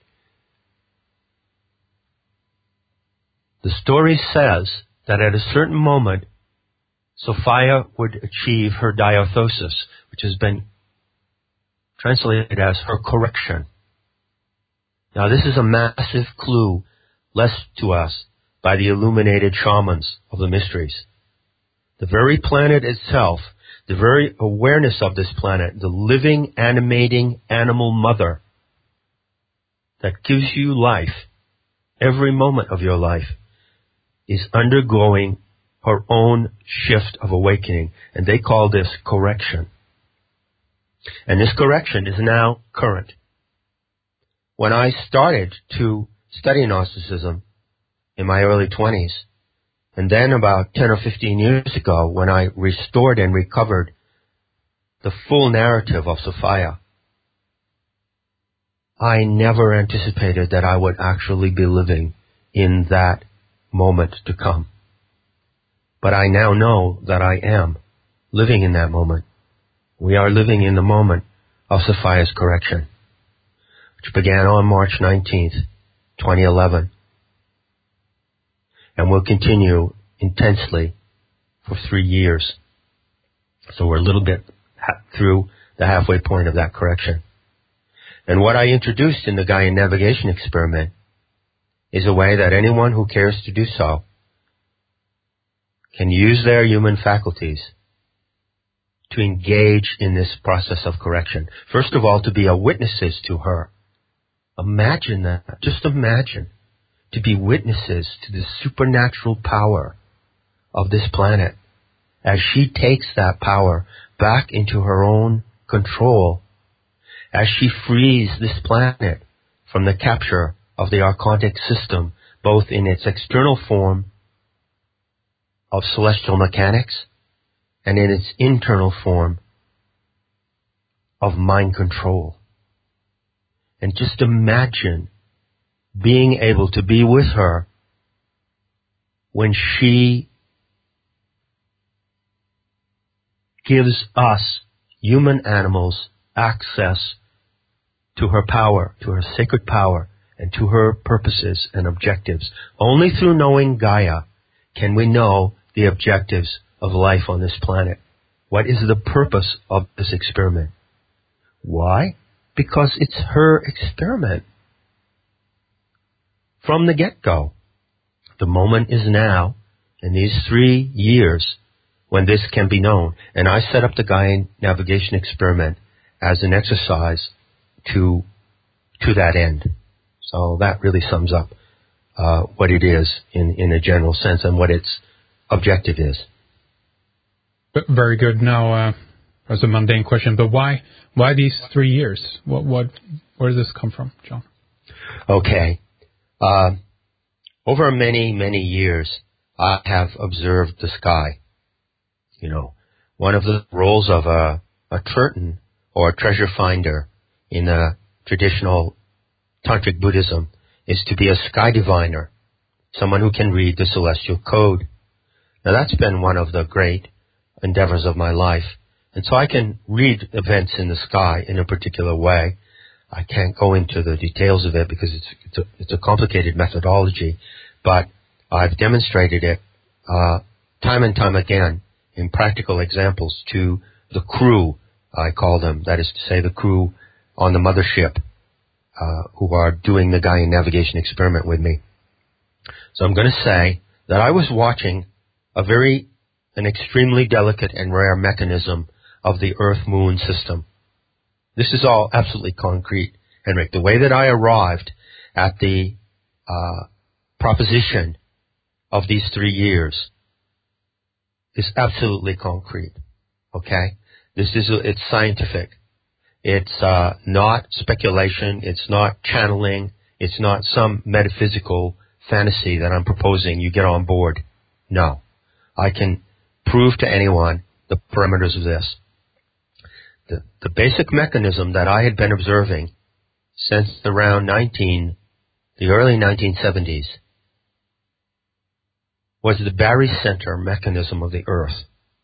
The story says that at a certain moment, Sophia would achieve her diorthosis, which has been translated as her correction. Now, this is a massive clue left to us by the illuminated shamans of the mysteries. The very planet itself, the very awareness of this planet, the living, animating animal mother that gives you life, every moment of your life, is undergoing her own shift of awakening, and they call this correction. And this correction is now current. When I started to study Gnosticism in my early 20s, and then about 10 or 15 years ago, when I restored and recovered the full narrative of Sophia, I never anticipated that I would actually be living in that moment to come. But I now know that I am living in that moment. We are living in the moment of Sophia's correction, which began on March 19th, 2011, and will continue intensely for 3 years. So we're a little bit through the halfway point of that correction. And what I introduced in the Gaia Navigation Experiment is a way that anyone who cares to do so can use their human faculties to engage in this process of correction. First of all, to be a witnesses to her. Imagine that. Just imagine to be witnesses to the supernatural power of this planet as she takes that power back into her own control, as she frees this planet from the capture of the archontic system, both in its external form of celestial mechanics and in its internal form of mind control. And just imagine being able to be with her when she gives us, human animals, access to her power, to her sacred power, and to her purposes and objectives. Only through knowing Gaia can we know the objectives of life on this planet. What is the purpose of this experiment? Why? Because it's her experiment. From the get-go, the moment is now, in these 3 years, when this can be known. And I set up the Gaia Navigation Experiment as an exercise to that end. So that really sums up what it is in a general sense and what its objective is. Very good. Now, as a mundane question, but why these 3 years? Where does this come from, John? Okay. Over many, many years, I have observed the sky. You know, one of the roles of a Triton or a treasure finder in a traditional Tantric Buddhism is to be a sky diviner, someone who can read the celestial code. Now that's been one of the great endeavors of my life. And so I can read events in the sky in a particular way. I can't go into the details of it because it's a complicated methodology, but I've demonstrated it time and time again in practical examples to the crew, I call them, that is to say the crew on the mothership who are doing the Gaian navigation experiment with me. So I'm going to say that I was watching an extremely delicate and rare mechanism of the Earth-Moon system. This is all absolutely concrete, Henrik. The way that I arrived at the proposition of these 3 years is absolutely concrete. Okay? It's scientific. It's not speculation. It's not channeling. It's not some metaphysical fantasy that I'm proposing you get on board. No. I can prove to anyone the parameters of this. The basic mechanism that I had been observing since around the early 1970s was the barycenter mechanism of the Earth.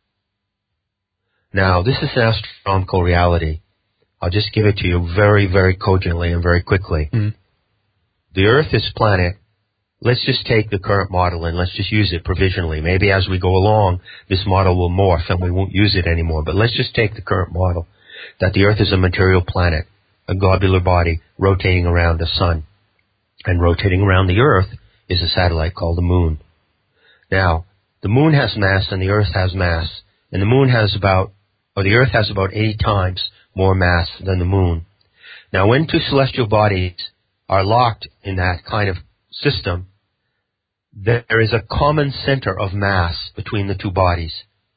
Now, this is an astronomical reality. I'll just give it to you very, very cogently and very quickly. Mm. The Earth, this planet, let's just take the current model and let's just use it provisionally. Maybe as we go along, this model will morph and we won't use it anymore. But let's just take the current model, that the Earth is a material planet, a globular body rotating around the sun. And rotating around the Earth is a satellite called the Moon. Now, the Moon has mass and the Earth has mass. And the Earth has about 80 times more mass than the Moon. Now, when two celestial bodies are locked in that kind of system, there is a common center of mass between the two bodies.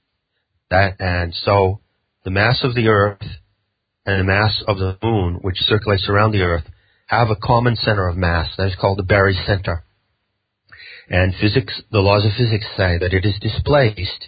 And so the mass of the Earth and the mass of the Moon, which circulates around the Earth, have a common center of mass. That is called the barycenter. And the laws of physics say that it is displaced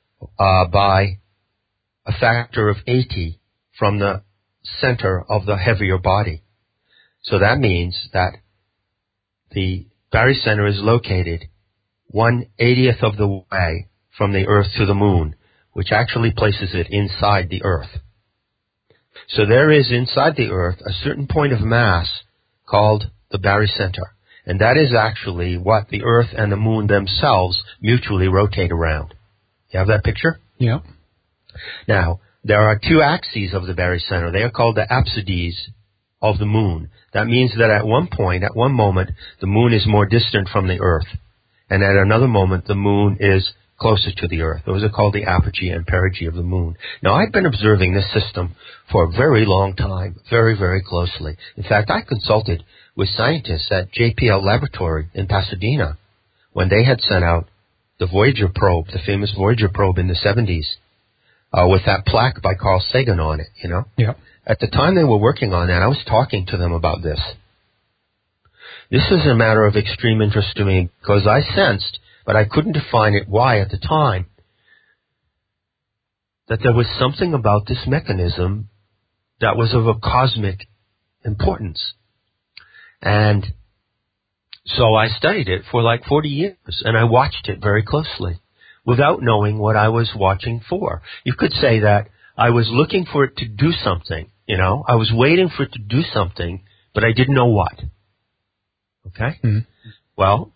by a factor of 80 from the center of the heavier body. So that means that the barycenter is located 1/80th of the way from the Earth to the Moon, which actually places it inside the Earth. So there is inside the Earth a certain point of mass called the barycenter. And that is actually what the Earth and the Moon themselves mutually rotate around. You have that picture? Yeah. Now, there are two axes of the barycenter. They are called the apsides of the Moon. That means that at one moment, the Moon is more distant from the Earth. And at another moment, the Moon is closer to the Earth. Those are called the apogee and perigee of the Moon. Now, I've been observing this system for a very long time, very, very closely. In fact, I consulted with scientists at JPL Laboratory in Pasadena when they had sent out the Voyager probe, the famous Voyager probe in the 70s, with that plaque by Carl Sagan on it, you know? Yeah. At the time they were working on that, I was talking to them about this. This is a matter of extreme interest to me because I sensed, but I couldn't define it why at the time, that there was something about this mechanism that was of a cosmic importance. And so I studied it for like 40 years, and I watched it very closely without knowing what I was watching for. You could say that I was looking for it to do something, you know. I was waiting for it to do something, but I didn't know what. Okay? Mm-hmm. Well,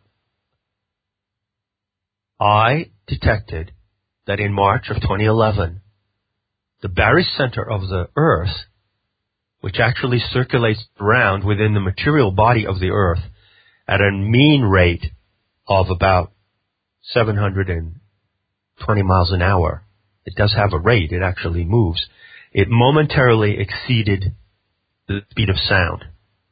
I detected that in March of 2011, the barycenter of the Earth, which actually circulates around within the material body of the Earth at a mean rate of about 720 miles an hour. It does have a rate. It actually moves. It momentarily exceeded the speed of sound.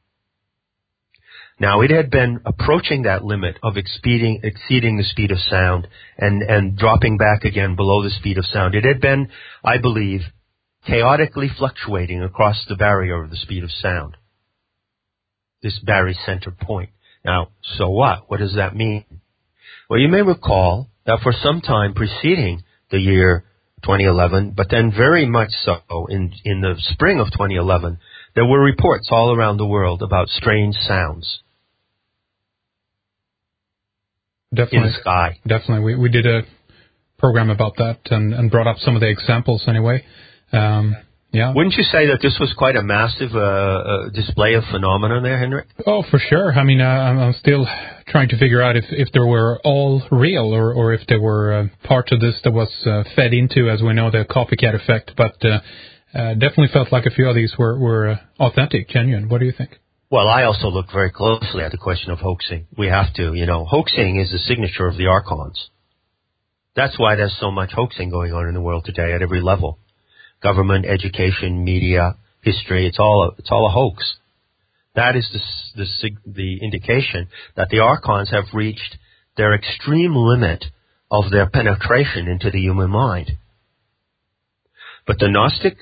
Now, it had been approaching that limit of exceeding the speed of sound and dropping back again below the speed of sound. It had been, I believe, chaotically fluctuating across the barrier of the speed of sound, this barycenter point. Now, so what? What does that mean? Well, you may recall that for some time preceding the year 2011, but then very much so in the spring of 2011, there were reports all around the world about strange sounds. Definitely. in the sky. Definitely. We did a program about that and brought up some of the examples anyway. Yeah. Wouldn't you say that this was quite a massive display of phenomena there, Henrik? Oh, for sure. I mean, I'm still trying to figure out if they were all real or if there were parts of this that was fed into, as we know, the copycat effect. But definitely felt like a few of these were authentic, genuine. What do you think? Well, I also look very closely at the question of hoaxing. We have to, hoaxing is the signature of the archons. That's why there's so much hoaxing going on in the world today at every level. Government, education, media, history, it's all a hoax. That is the indication that the archons have reached their extreme limit of their penetration into the human mind. But the Gnostic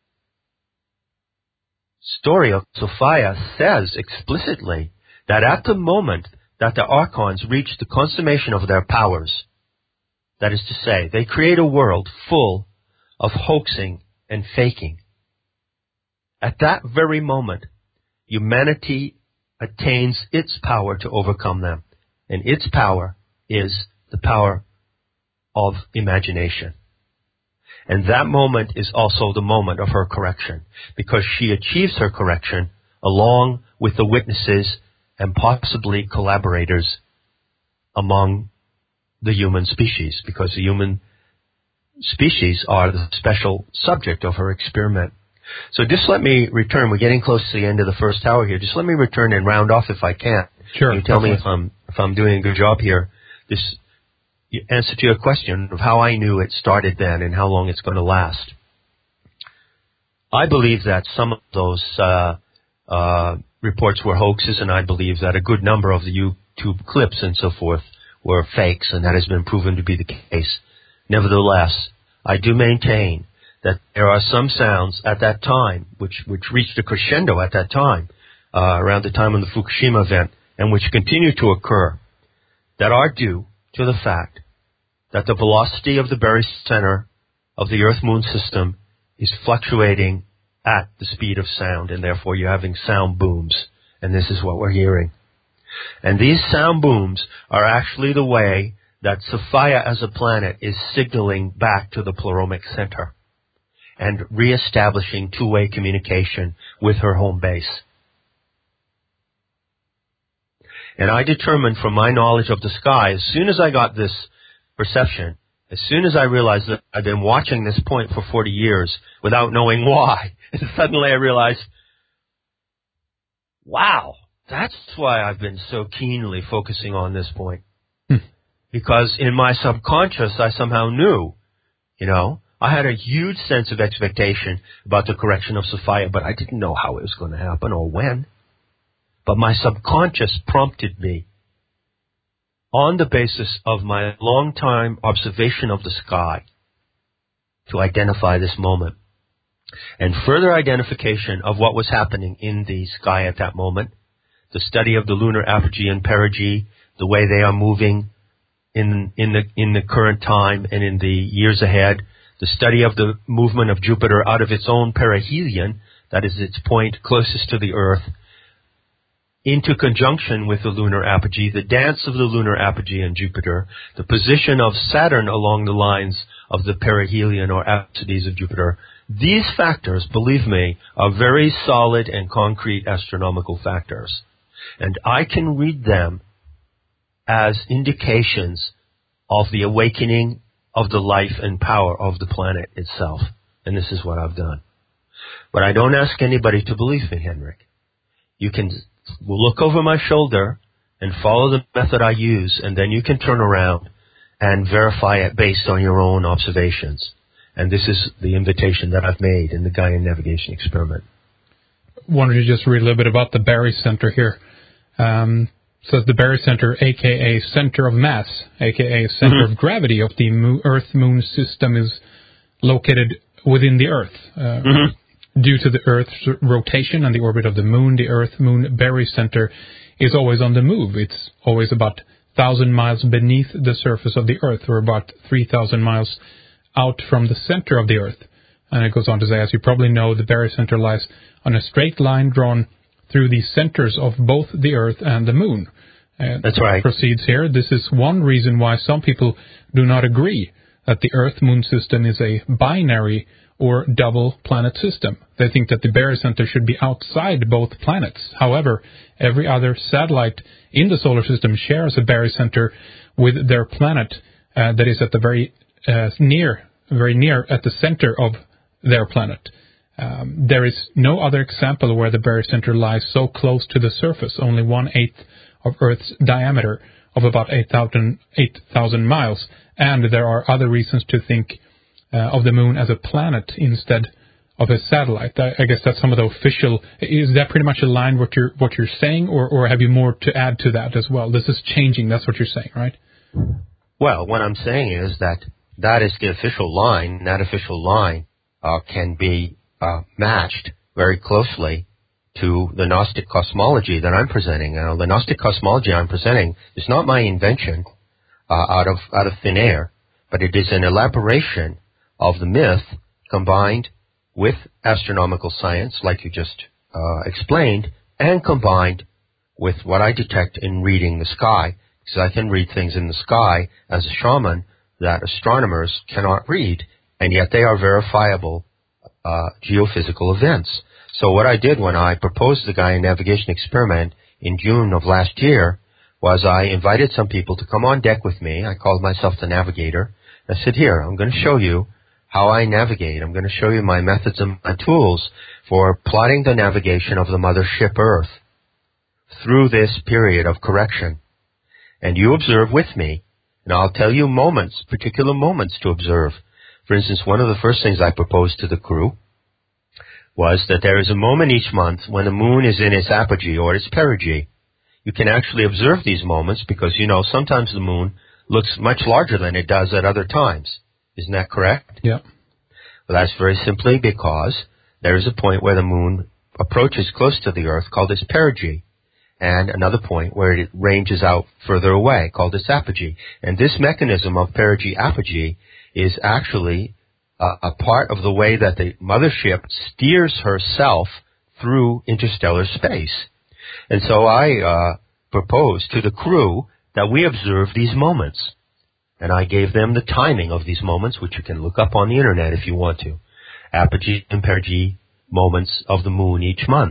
story of Sophia says explicitly that at the moment that the archons reach the consummation of their powers, that is to say, they create a world full of hoaxing and faking. At that very moment, humanity attains its power to overcome them. And its power is the power of imagination. And that moment is also the moment of her correction, because she achieves her correction along with the witnesses and possibly collaborators among the human species, because the human species are the special subject of her experiment. So just let me return. We're getting close to the end of the first hour here. Just let me return and round off if I can. Sure. You tell me if I'm doing a good job here. This answer to your question of how I knew it started then and how long it's going to last. I believe that some of those reports were hoaxes, and I believe that a good number of the YouTube clips and so forth were fakes, and that has been proven to be the case. Nevertheless, I do maintain that there are some sounds at that time which reached a crescendo at that time, around the time of the Fukushima event, and which continue to occur, that are due to the fact that the velocity of the barycenter of the Earth-Moon system is fluctuating at the speed of sound, and therefore you're having sound booms, and this is what we're hearing. And these sound booms are actually the way that Sophia as a planet is signaling back to the Pleuromic Center and reestablishing two-way communication with her home base. And I determined from my knowledge of the sky, as soon as I got this perception, as soon as I realized that I'd been watching this point for 40 years without knowing why, and suddenly I realized, wow, that's why I've been so keenly focusing on this point. Because in my subconscious, I somehow knew, I had a huge sense of expectation about the correction of Sophia, but I didn't know how it was going to happen or when. But my subconscious prompted me, on the basis of my long-time observation of the sky, to identify this moment. And further identification of what was happening in the sky at that moment, the study of the lunar apogee and perigee, the way they are moving in the current time and in the years ahead, the study of the movement of Jupiter out of its own perihelion, that is its point closest to the Earth, into conjunction with the lunar apogee, the dance of the lunar apogee and Jupiter, the position of Saturn along the lines of the perihelion or apsides of Jupiter. These factors, believe me, are very solid and concrete astronomical factors. And I can read them as indications of the awakening of the life and power of the planet itself. And this is what I've done. But I don't ask anybody to believe me, Henrik. You can look over my shoulder and follow the method I use, and then you can turn around and verify it based on your own observations. And this is the invitation that I've made in the Gaian Navigation Experiment. Wanted to just read a little bit about the barycenter here. Says the barycenter, a.k.a. center of mass, a.k.a. center of gravity of the Earth-Moon system, is located within the Earth. Due to the Earth's rotation and the orbit of the Moon, the Earth-Moon barycenter is always on the move. It's always about 1,000 miles beneath the surface of the Earth, or about 3,000 miles out from the center of the Earth. And it goes on to say, as you probably know, the barycenter lies on a straight line drawn through the centers of both the Earth and the Moon. That's right. Proceeds here. This is one reason why some people do not agree that the Earth-Moon system is a binary or double planet system. They think that the barycenter should be outside both planets. However, every other satellite in the solar system shares a barycenter with their planet that is at the very near at the center of their planet. There is no other example where the barycenter lies so close to the surface, only 1/8 of Earth's diameter of about 8,000 miles, and there are other reasons to think of the moon as a planet instead of a satellite. I guess that's some of the official. Is that pretty much aligned what you're saying, or have you more to add to that as well? This is changing. That's what you're saying, right? Well, what I'm saying is that is the official line. That official line can be matched very closely to the Gnostic cosmology that I'm presenting. Now, the Gnostic cosmology I'm presenting is not my invention out of thin air, but it is an elaboration of the myth combined with astronomical science, like you just explained, and combined with what I detect in reading the sky, because I can read things in the sky as a shaman that astronomers cannot read, and yet they are verifiable geophysical events. So what I did when I proposed the Gaia navigation experiment in June of last year was I invited some people to come on deck with me. I called myself the navigator. I said, here, I'm going to show you how I navigate. I'm going to show you my methods and my tools for plotting the navigation of the mothership Earth through this period of correction. And you observe with me, and I'll tell you particular moments to observe. For instance, one of the first things I proposed to the crew was that there is a moment each month when the moon is in its apogee or its perigee. You can actually observe these moments because, sometimes the moon looks much larger than it does at other times. Isn't that correct? Yeah. Well, that's very simply because there is a point where the moon approaches close to the Earth called its perigee, and another point where it ranges out further away called its apogee. And this mechanism of perigee-apogee is actually a part of the way that the mothership steers herself through interstellar space. And so I proposed to the crew that we observe these moments. And I gave them the timing of these moments, which you can look up on the internet if you want to. Apogee and perigee moments of the moon each month.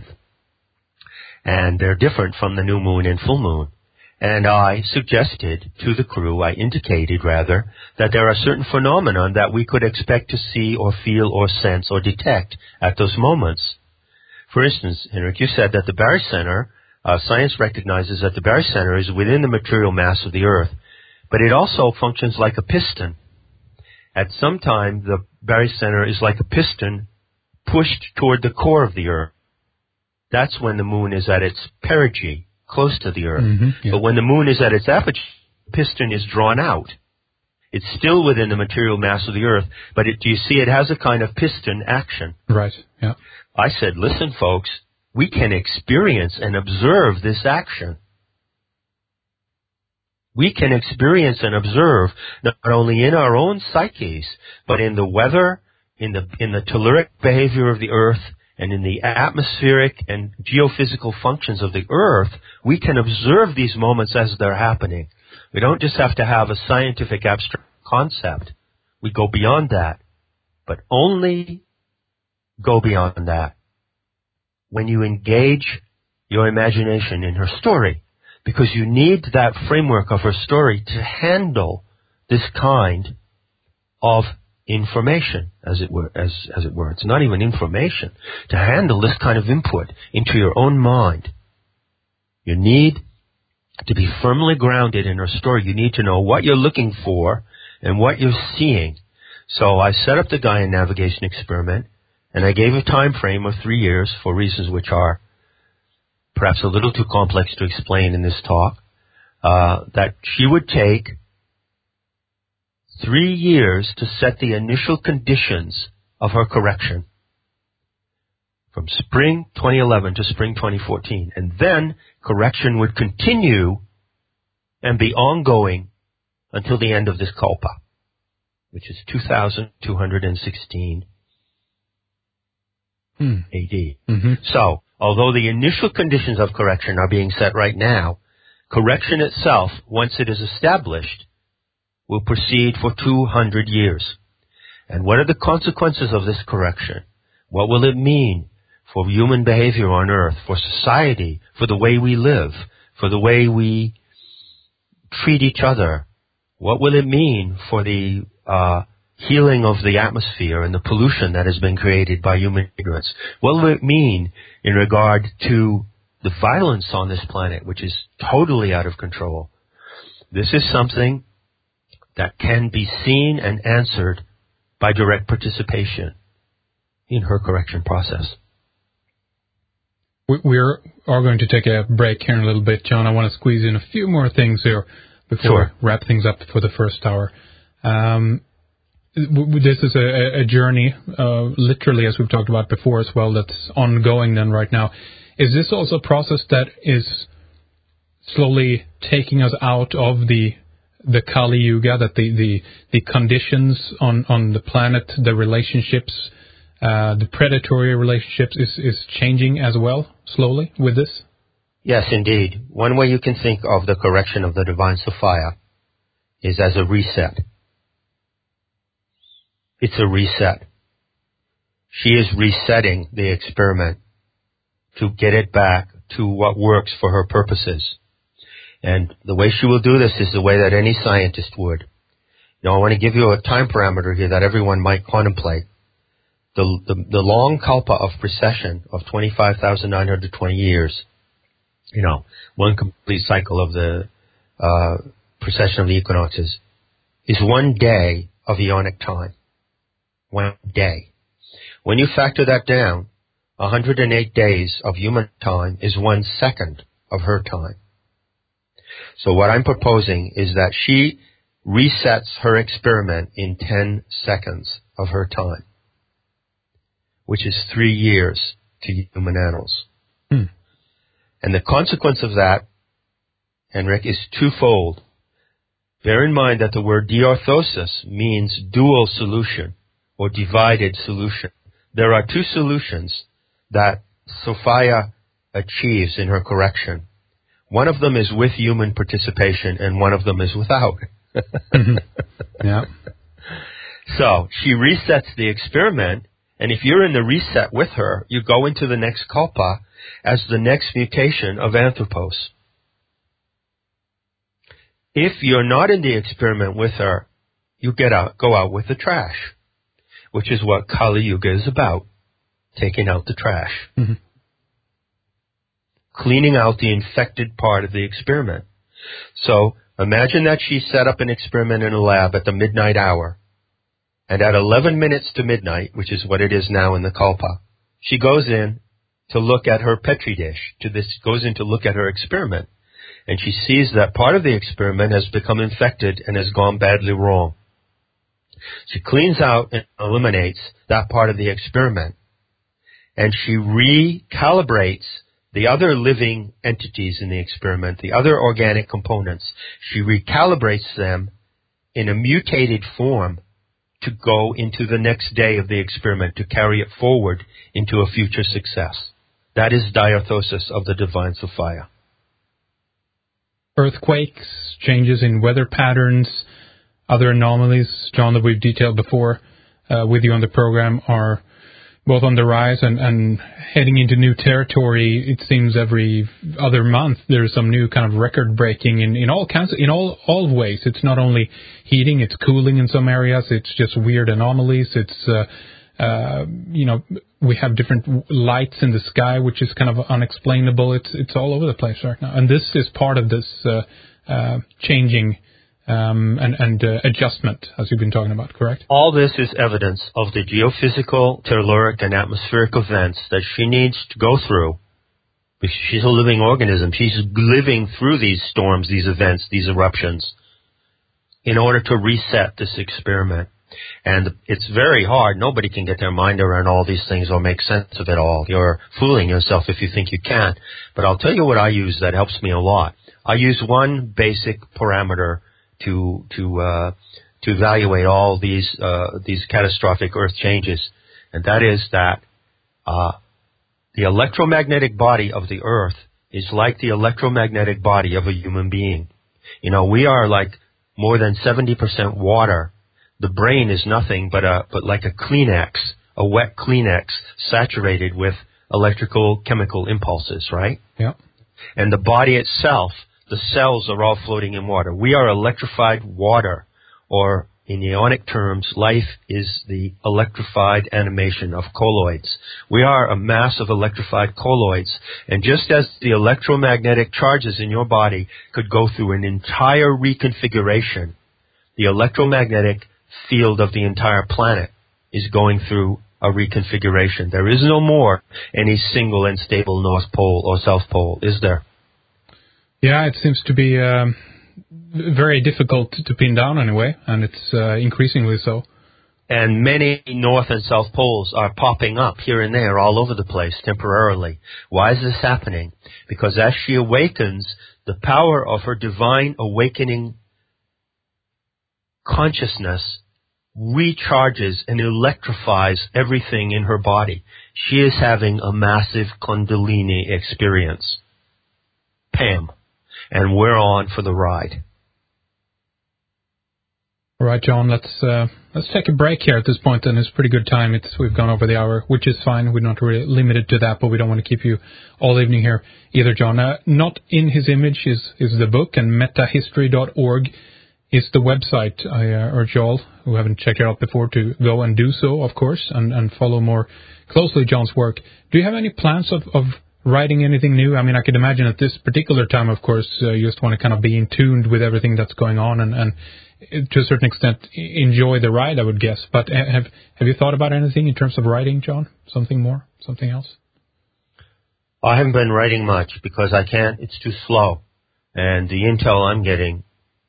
And they're different from the new moon and full moon. And I suggested to the crew, I indicated rather, that there are certain phenomena that we could expect to see or feel or sense or detect at those moments. For instance, Henrik, you said that the barycenter, science recognizes that the barycenter is within the material mass of the Earth, but it also functions like a piston. At some time, the barycenter is like a piston pushed toward the core of the Earth. That's when the moon is at its perigee, close to the Earth. Mm-hmm, yeah. But when the moon is at its apogee, the piston is drawn out. It's still within the material mass of the Earth, but do you see it has a kind of piston action? Right, yeah. I said, listen, folks, we can experience and observe this action. We can experience and observe not only in our own psyches, but in the weather, in the telluric behavior of the Earth, and in the atmospheric and geophysical functions of the Earth. We can observe these moments as they're happening. We don't just have to have a scientific abstract concept. We go beyond that, but only go beyond that when you engage your imagination in her story, because you need that framework of her story to handle this kind of information, as it were. It's not even information. To handle this kind of input into your own mind, you need to be firmly grounded in her story. You need to know what you're looking for and what you're seeing. So I set up the Gaia navigation experiment, and I gave a time frame of 3 years for reasons which are perhaps a little too complex to explain in this talk, that she would take 3 years to set the initial conditions of her correction from spring 2011 to spring 2014. And then correction would continue and be ongoing until the end of this Kalpa, which is 2216 AD. Mm-hmm. So, although the initial conditions of correction are being set right now, Correction itself, once it is established, will proceed for 200 years. And what are the consequences of this correction? What will it mean for human behavior on Earth, for society, for the way we live, for the way we treat each other? What will it mean for the healing of the atmosphere and the pollution that has been created by human ignorance? What will it mean in regard to the violence on this planet, which is totally out of control? This is something that can be seen and answered by direct participation in her correction process. We are going to take a break here in a little bit, John. I want to squeeze in a few more things here before we wrap things up for the first hour. This is a journey, literally, as we've talked about before as well, that's ongoing then right now. Is this also a process that is slowly taking us out of the Kali Yuga, that the conditions on the planet, the relationships, the predatory relationships is changing as well, slowly, with this? Yes, indeed. One way you can think of the correction of the Divine Sophia is as a reset. It's a reset. She is resetting the experiment to get it back to what works for her purposes. And the way she will do this is the way that any scientist would. Now, I want to give you a time parameter here that everyone might contemplate. The long kalpa of precession of 25,920 years, one complete cycle of the precession of the equinoxes, is 1 day of eonic time. 1 day. When you factor that down, 108 days of human time is 1 second of her time. So what I'm proposing is that she resets her experiment in 10 seconds of her time, which is 3 years to human annals. And the consequence of that, Henrik, is twofold. Bear in mind that the word diorthosis means dual solution or divided solution. There are 2 solutions that Sophia achieves in her correction. One of them is with human participation and one of them is without. Yeah. So she resets the experiment, and if you're in the reset with her, you go into the next kalpa as the next mutation of Anthropos. If you're not in the experiment with her, you go out with the trash, which is what Kali Yuga is about, taking out the trash. Mm-hmm. Cleaning out the infected part of the experiment. So imagine that she set up an experiment in a lab at the midnight hour, and at 11 minutes to midnight, which is what it is now in the kalpa, she goes in to look at her petri dish, goes in to look at her experiment, and she sees that part of the experiment has become infected and has gone badly wrong. She cleans out and eliminates that part of the experiment, and she recalibrates the other living entities in the experiment, the other organic components. She recalibrates them in a mutated form to go into the next day of the experiment, to carry it forward into a future success. That is diorthosis of the Divine Sophia. Earthquakes, changes in weather patterns, other anomalies, John, that we've detailed before with you on the program, are both on the rise and heading into new territory. It seems every other month there's some new kind of record breaking in all kinds of, in all ways. It's not only heating, it's cooling in some areas. It's just weird anomalies. It's we have different lights in the sky, which is kind of unexplainable. It's all over the place right now, and this is part of this changing and adjustment, as you've been talking about, correct? All this is evidence of the geophysical, telluric, and atmospheric events that she needs to go through, because she's a living organism. She's living through these storms, these events, these eruptions, in order to reset this experiment. And it's very hard. Nobody can get their mind around all these things or make sense of it all. You're fooling yourself if you think you can. But I'll tell you what I use that helps me a lot. I use one basic parameter to evaluate all these catastrophic Earth changes, and that is that the electromagnetic body of the Earth is like the electromagnetic body of a human being. You know, we are like more than 70% water. The brain is nothing but like a Kleenex, a wet Kleenex saturated with electrical chemical impulses, right? Yeah. And the body itself, the cells are all floating in water. We are electrified water, or in ionic terms, life is the electrified animation of colloids. We are a mass of electrified colloids, and just as the electromagnetic charges in your body could go through an entire reconfiguration, the electromagnetic field of the entire planet is going through a reconfiguration. There is no more any single and stable North Pole or South Pole, is there? Yeah, it seems to be very difficult to pin down anyway, and it's increasingly so. And many North and South Poles are popping up here and there all over the place temporarily. Why is this happening? Because as she awakens, the power of her divine awakening consciousness recharges and electrifies everything in her body. She is having a massive Kundalini experience. Pam. And we're on for the ride. All right, John, let's take a break here at this point, and it's pretty good time. We've gone over the hour, which is fine. We're not really limited to that, but we don't want to keep you all evening here either, John. Not in His Image is the book, and metahistory.org is the website. I urge you all who haven't checked it out before to go and do so, of course, and follow more closely John's work. Do you have any plans of writing anything new? I mean, I could imagine at this particular time, of course, you just want to kind of be in tune with everything that's going on and to a certain extent enjoy the ride, I would guess. But have you thought about anything in terms of writing, John? Something more? Something else? I haven't been writing much because I can't. It's too slow. And the intel I'm getting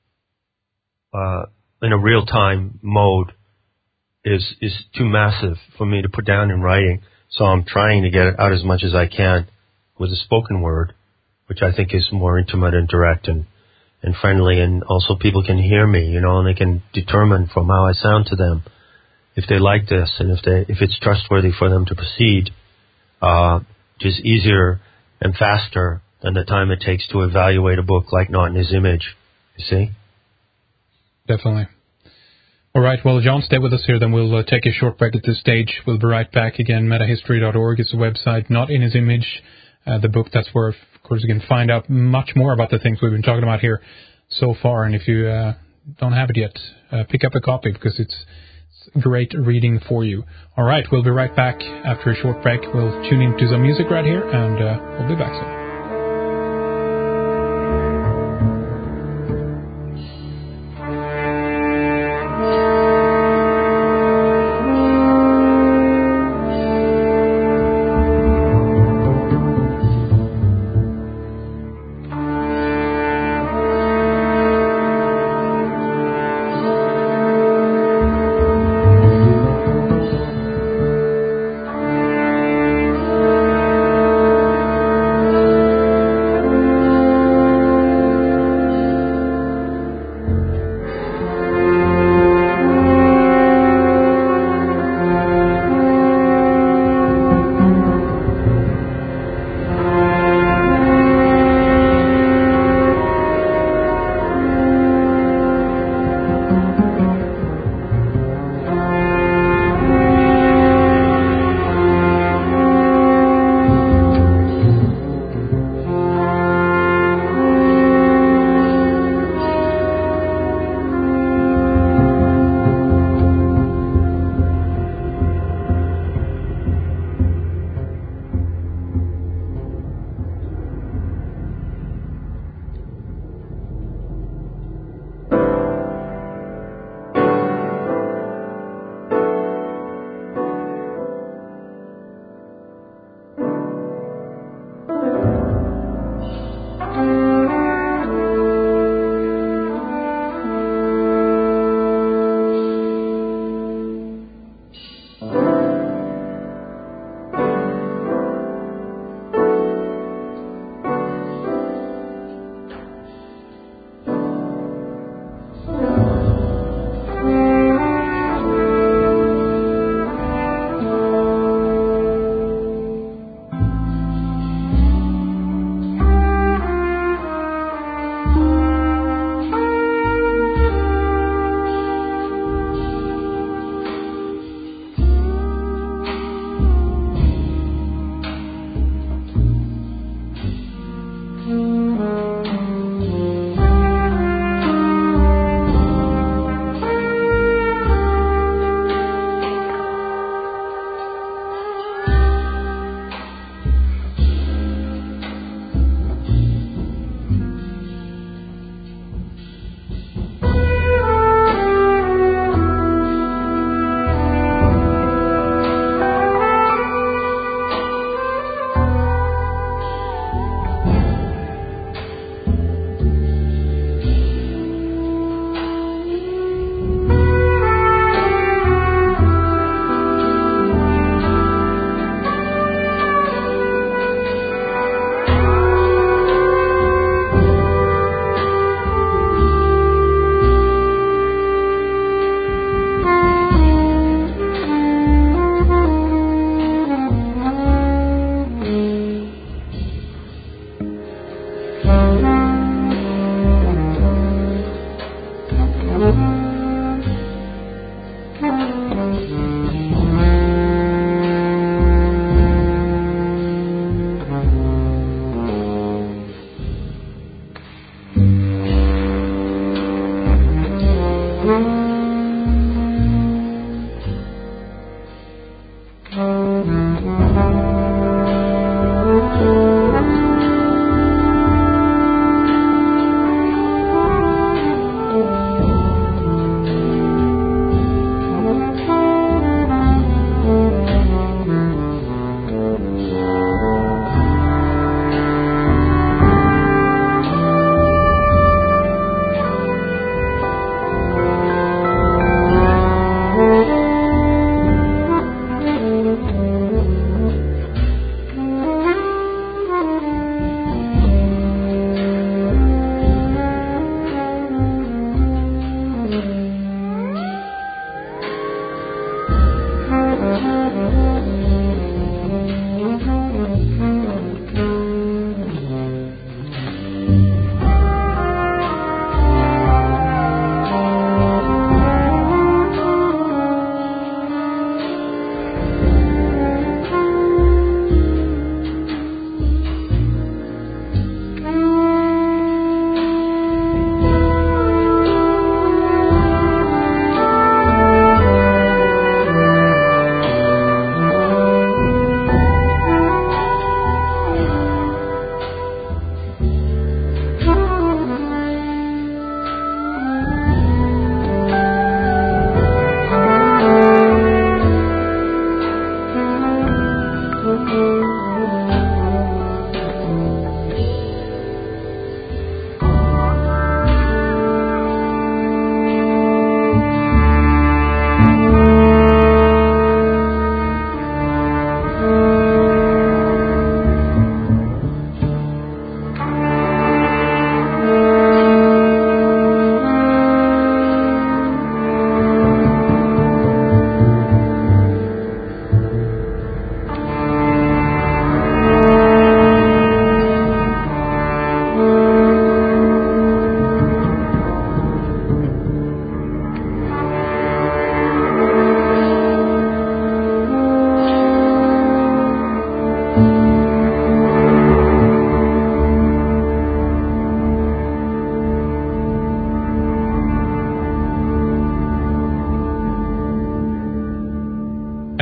in a real-time mode is too massive for me to put down in writing. So I'm trying to get it out as much as I can with a spoken word, which I think is more intimate and direct and friendly, and also people can hear me, you know, and they can determine from how I sound to them if they like this and if it's trustworthy for them to proceed, which is easier and faster than the time it takes to evaluate a book like Not in His Image, you see? Definitely. All right, well, John, stay with us here, then we'll take a short break at this stage. We'll be right back again. Metahistory.org is the website, Not in His Image, the book. That's where, of course, you can find out much more about the things we've been talking about here so far. And if you don't have it yet, pick up a copy because it's great reading for you. All right, we'll be right back after a short break. We'll tune into some music right here, and we'll be back soon.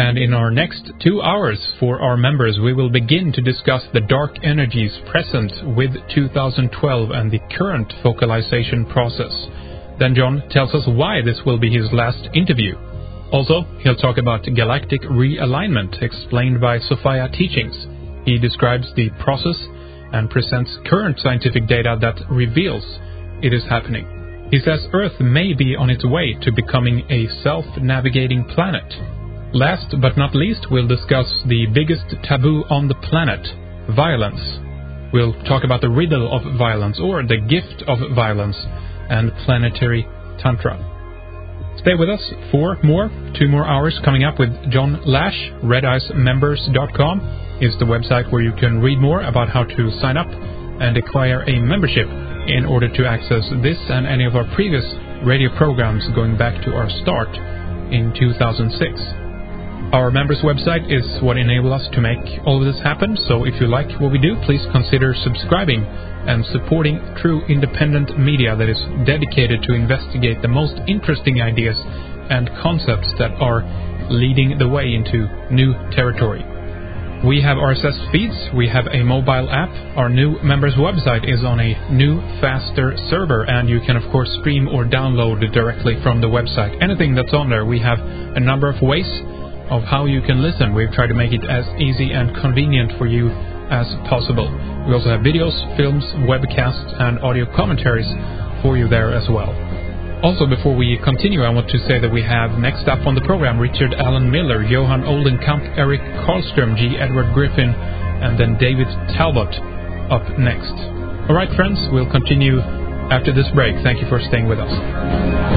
And in our next 2 hours for our members, we will begin to discuss the dark energies present with 2012 and the current focalization process. Then John tells us why this will be his last interview. Also, he'll talk about galactic realignment explained by Sophia Teachings. He describes the process and presents current scientific data that reveals it is happening. He says Earth may be on its way to becoming a self-navigating planet. Last but not least, we'll discuss the biggest taboo on the planet, violence. We'll talk about the riddle of violence, or the gift of violence, and planetary tantra. Stay with us for more. 2 more hours coming up with John Lash. RedEyesMembers.com is the website where you can read more about how to sign up and acquire a membership in order to access this and any of our previous radio programs going back to our start in 2006. Our members' website is what enables us to make all of this happen, so if you like what we do, please consider subscribing and supporting true independent media that is dedicated to investigate the most interesting ideas and concepts that are leading the way into new territory. We have RSS feeds, we have a mobile app, our new members' website is on a new, faster server, and you can of course stream or download it directly from the website. Anything that's on there, we have a number of ways of how you can listen. We've tried to make it as easy and convenient for you as possible. We also have videos, films, webcasts, and audio commentaries for you there as well. Also, before we continue, I want to say that we have next up on the program Richard Allen Miller, Johan Oldenkamp, Eric Karlström, G. Edward Griffin, and then David Talbot up next. All right, friends, we'll continue after this break. Thank you for staying with us.